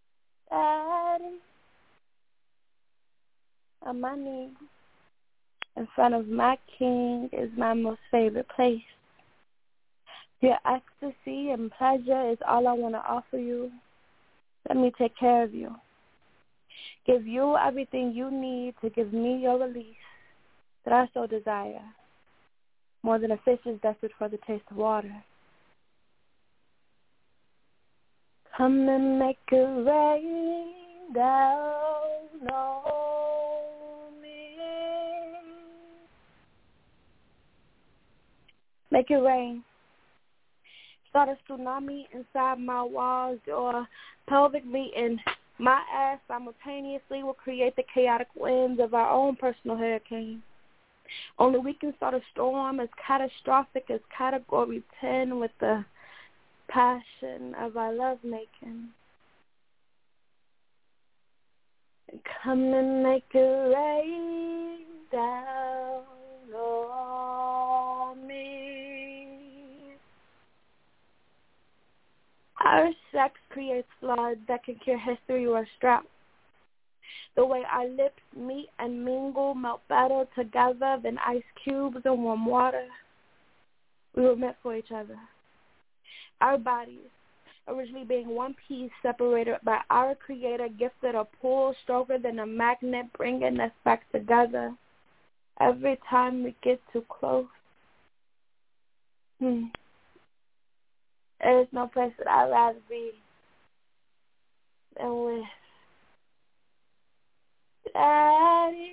Daddy, on my knees, In front of my king is my most favorite place. Your ecstasy and pleasure is all I want to offer you. Let me take care of you. Give you everything you need to give me your release that I so desire. More than a fish is desperate for the taste of water. Come and make it rain down on me. Make it rain. Start a tsunami inside my walls. Your pelvic beat and my ass simultaneously will create the chaotic winds of our own personal hurricane. Only we can start a storm as catastrophic as Category 10 with the passion of our lovemaking. Come and make it rain down on me. Our sex creates floods that can cure history or drought. The way our lips meet and mingle melt better together than ice cubes in warm water. We were meant for each other. Our bodies, originally being one piece, separated by our Creator, gifted a pull stronger than a magnet, bringing us back together every time we get too close. There is no place that I'd rather be than with Daddy,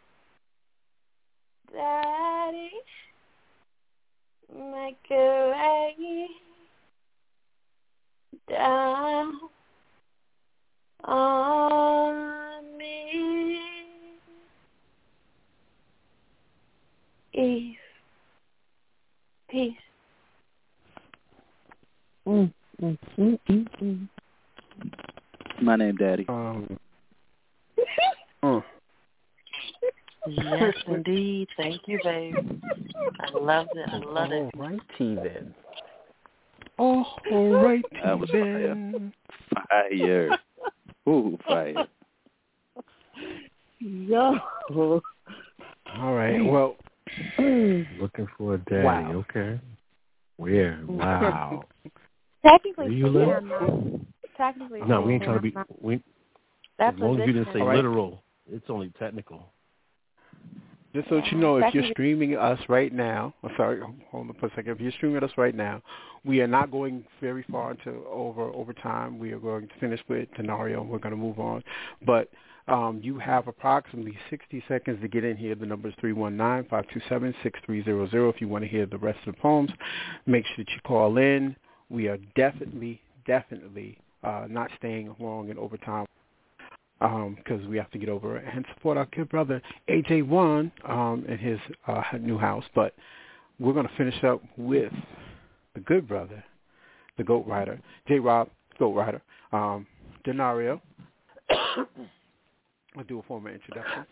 Daddy, make it rain down on me. Eve, peace. My name, Daddy. Yes, indeed. Thank you, babe. I love it. I love it. All righty then. All righty that was then. Fire. Ooh, fire. Yo. All right. Well, looking for a daddy. Wow. Okay. Weird. Wow. Technically, Where you live? I'm not. Technically, No, we ain't trying to be. As long as you didn't say literal, it's only technical. Just so that you know, if you're streaming us right now, I'm sorry, hold on for a second. If you're streaming us right now, we are not going very far into overtime. We are going to finish with Denario, and we're going to move on. But you have approximately 60 seconds to get in here. The number is 319-527-6300 if you want to hear the rest of the poems. Make sure that you call in. We are definitely not staying long in overtime. Because we have to get over it and support our good brother AJ1 in his new house. But we're going to finish up with the good brother, the Goat Rider, J-Rob, Goat Rider, Denario. I'll do a formal introduction.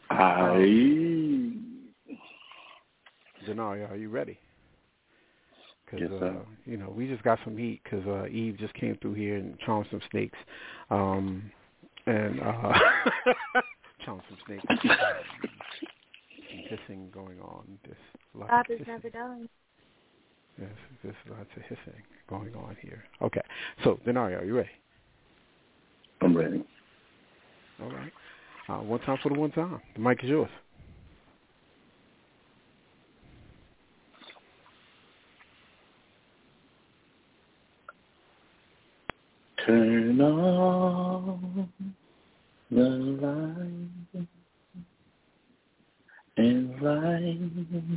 Denario, are you ready? Because, we just got some heat because Eve just came through here and charmed some snakes. And chomp some snakes. Some hissing going on. Bob is never done. Yes, there's lots of hissing going on here. Okay, so Denario, are you ready? I'm ready. All right. One time for the one time. The mic is yours. Turn on the light and light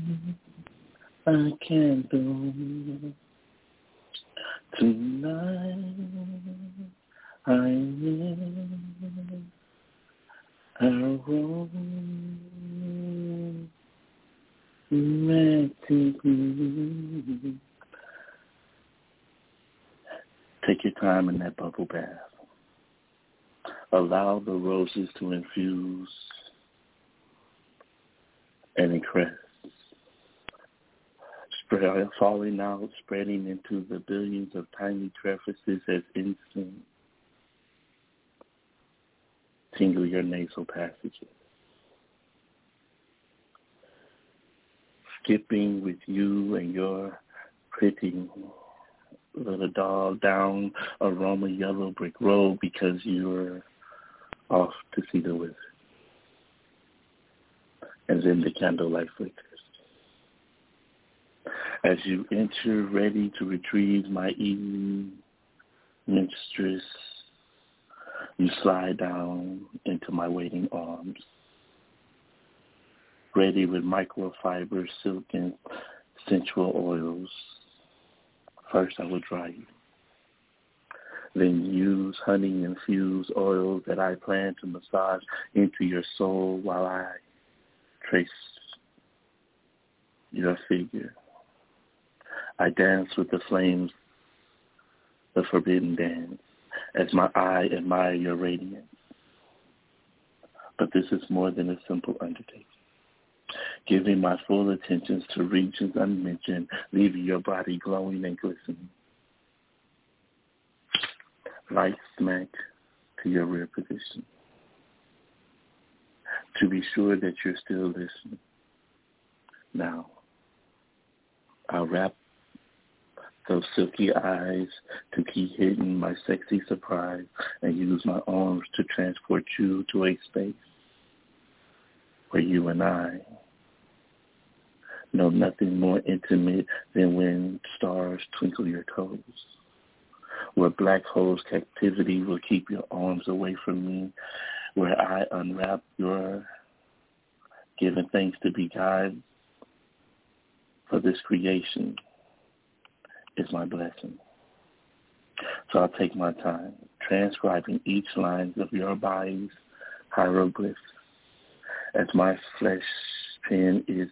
a candle. Tonight I'm in a romantic mood. Take your time in that bubble bath. Allow the roses to infuse and increase. Falling out, spreading into the billions of tiny crevices as incense. Tingle your nasal passages. skipping with you and your pretty little dog down Aroma Yellow Brick Road because you were off to see the wizard. And then the candlelight flickers. As you enter, ready to retrieve my evening mistress, you slide down into my waiting arms, ready with microfiber, silk, and sensual oils. First, I will dry you. Then use honey-infused oils that I plan to massage into your soul while I trace your figure. I dance with the flames, the forbidden dance, as my eye admire your radiance. But this is more than a simple undertaking. Giving my full attentions to regions unmentioned, leaving your body glowing and glistening. Light smack to your rear position. To be sure that you're still listening. Now, I'll wrap those silky eyes to keep hidden my sexy surprise and use my arms to transport you to a space where you and I know nothing more intimate than when stars twinkle your toes, where black holes captivity will keep your arms away from me, where I unwrap your giving thanks to be God for this creation is my blessing. So I'll take my time transcribing each line of your body's hieroglyphs as my flesh pen is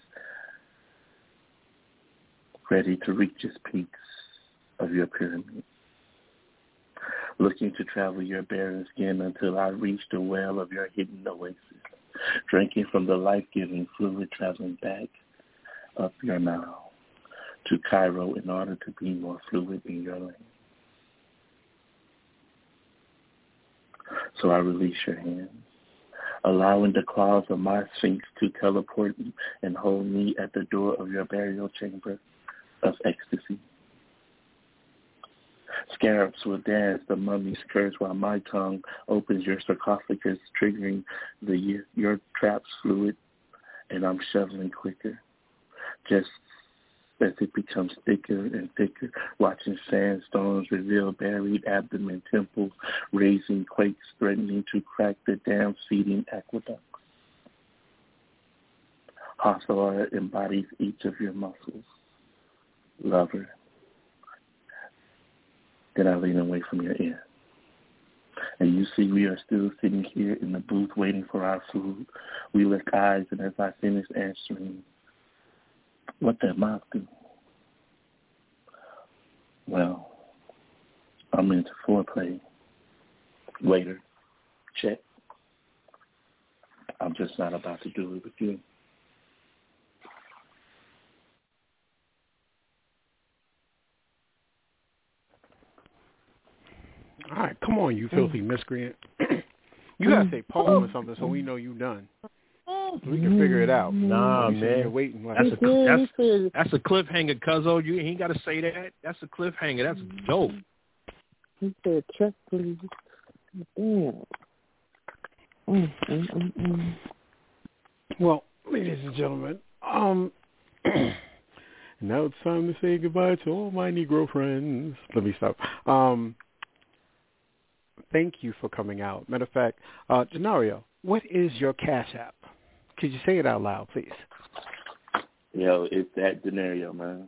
ready to reach its peaks of your pyramid. Looking to travel your barren skin until I reach the well of your hidden oasis, drinking from the life-giving fluid traveling back up your Nile to Cairo in order to be more fluid in your lane. So I release your hands, allowing the claws of my sphinx to teleport and hold me at the door of your burial chamber of ecstasy. Scarabs will dance the mummy's curse while my tongue opens your sarcophagus, triggering your trap's fluid, and I'm shoveling quicker, just as it becomes thicker and thicker, watching sandstones reveal buried abdomen temples, raising quakes threatening to crack the dam feeding aqueducts. Hathor embodies each of your muscles. Lover. Then I lean away from your ear. And you see we are still sitting here in the booth waiting for our food. We look eyes, and as I finish answering, what that mouth do? Well, I'm into foreplay. Waiter, check. I'm just not about to do it with you. All right, come on, you filthy miscreant. You gotta say poem or something so we know you done. So we can figure it out. Nah, man. You're waiting. Like, that's a cliffhanger, cuzzo. You ain't gotta say that. That's a cliffhanger. That's dope. He said, check, please. Damn. Well, ladies and gentlemen, now it's time to say goodbye to all my Negro friends. Let me stop. Thank you for coming out. Matter of fact, Denario, what is your Cash App? Could you say it out loud, please? Yo, it's that Denario, man.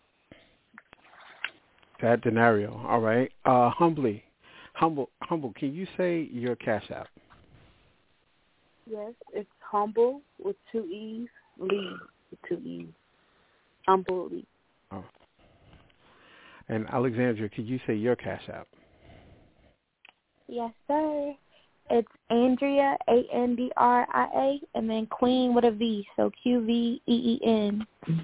That Denario. All right. Humble. Can you say your Cash App? Yes, it's Humble with 2 E's, Lee with 2 E's. Humble Lee. Oh. And Alexandria, could you say your Cash App? Yes, sir. It's Andrea, Andria, and then Queen with a V, so Qveen.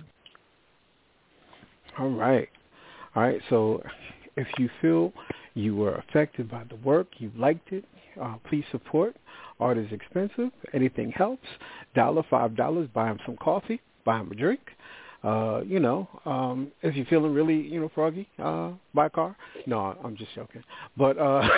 All right. So if you feel you were affected by the work, you liked it, please support. Art is expensive. Anything helps. $5, buy him some coffee, buy him a drink. if you're feeling really, froggy, buy a car. No, I'm just joking. But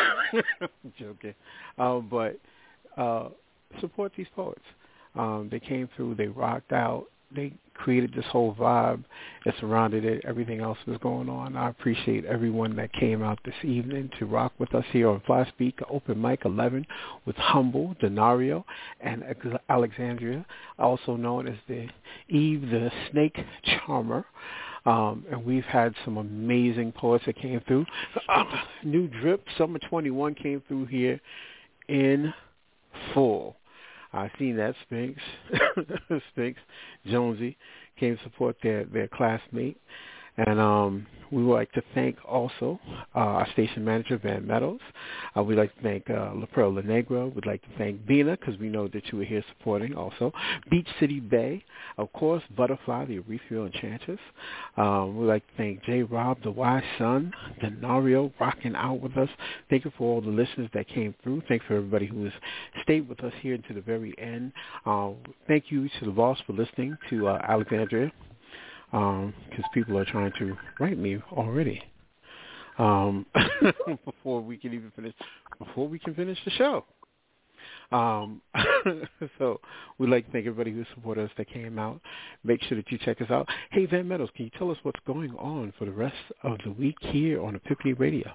support these poets. They came through. They rocked out. They created this whole vibe that surrounded it. Everything else was going on. I appreciate everyone that came out this evening to rock with us here on Fly Speak Open Mic 11 with Humble, Denario, and Alexandria, also known as the Eve the Snake Charmer. And we've had some amazing poets that came through. New Drip, Summer 21 came through here in full. I seen that Spinks. Spinks, Jonesy came to support their classmate. And we would like to thank also our station manager, Van Meadows. We'd like to thank La Pearl La Negra. We'd like to thank Bina, because we know that you were here supporting also. Beach City Bay, of course, Butterfly, the Arethiel Enchantress. We'd like to thank J. Rob, the Wise Son, Denario, rocking out with us. Thank you for all the listeners that came through. Thanks for everybody who has stayed with us here until the very end. Thank you to the boss for listening to Alexandria. Because people are trying to write me already before we can finish the show. So we'd like to thank everybody who supported us that came out. Make sure that you check us out. Hey, Van Meadows, can you tell us what's going on for the rest of the week here on Epiphany Radio?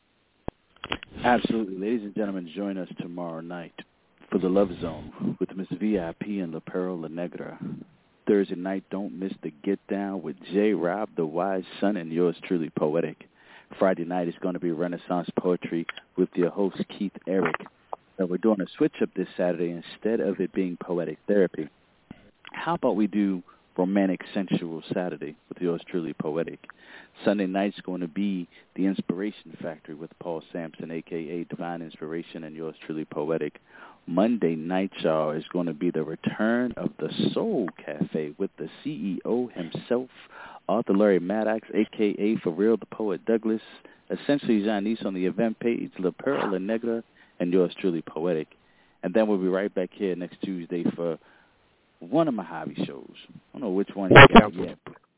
Absolutely. Ladies and gentlemen, join us tomorrow night for the Love Zone with Miss VIP and La Pearl La Negra. Thursday night, don't miss the Get Down with J. Rob, the Wise Son, and yours truly, Poetic. Friday night is going to be Renaissance Poetry with your host, Keith Eric. So we're doing a switch-up this Saturday. Instead of it being Poetic Therapy, how about we do Romantic Sensual Saturday with yours truly, Poetic. Sunday night's going to be the Inspiration Factory with Paul Sampson, a.k.a. Divine Inspiration, and yours truly, Poetic. Monday night, y'all, is going to be the return of the Soul Cafe with the CEO himself, Arthur Larry Maddox, a.k.a. For Real, the Poet Douglas, essentially Janice on the event page, La Pearl La Negra, and yours truly, Poetic. And then we'll be right back here next Tuesday for one of my hobby shows. I don't know which one you got yet.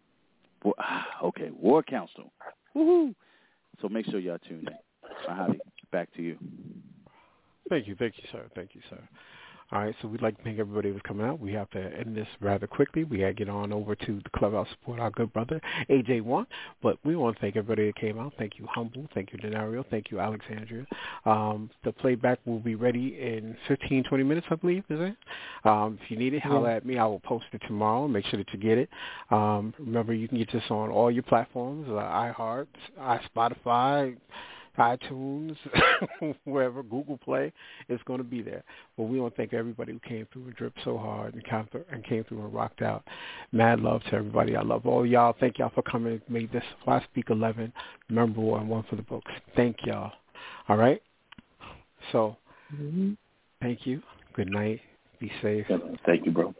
Okay, War Council. Woohoo! So make sure y'all tune in. My hobby, back to you. Thank you, sir. All right, so we'd like to thank everybody who's coming out. We have to end this rather quickly. We got to get on over to the clubhouse support our good brother, AJ1. But we want to thank everybody that came out. Thank you, Humble. Thank you, Denario. Thank you, Alexandria. The playback will be ready in 15, 20 minutes, I believe, is it? If you need it, holler at me. I will post it tomorrow. Make sure that you get it. Remember, you can get this on all your platforms, iHeart, Spotify, iTunes, wherever, Google Play, it's going to be there. But we want to thank everybody who came through and dripped so hard and came through and rocked out. Mad love to everybody. I love all y'all. Thank y'all for coming. Made this Fly Speak 11 memorable and one for the books. Thank y'all. All right? So, Thank you. Good night. Be safe. Thank you, bro.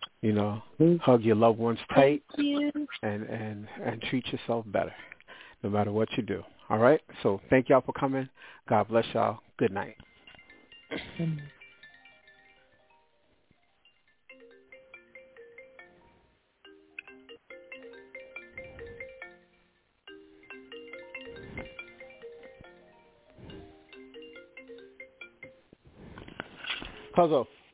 Hug your loved ones tight. Thank you. And treat yourself better, no matter what you do. All right? So thank y'all for coming. God bless y'all. Good night. Puzzle.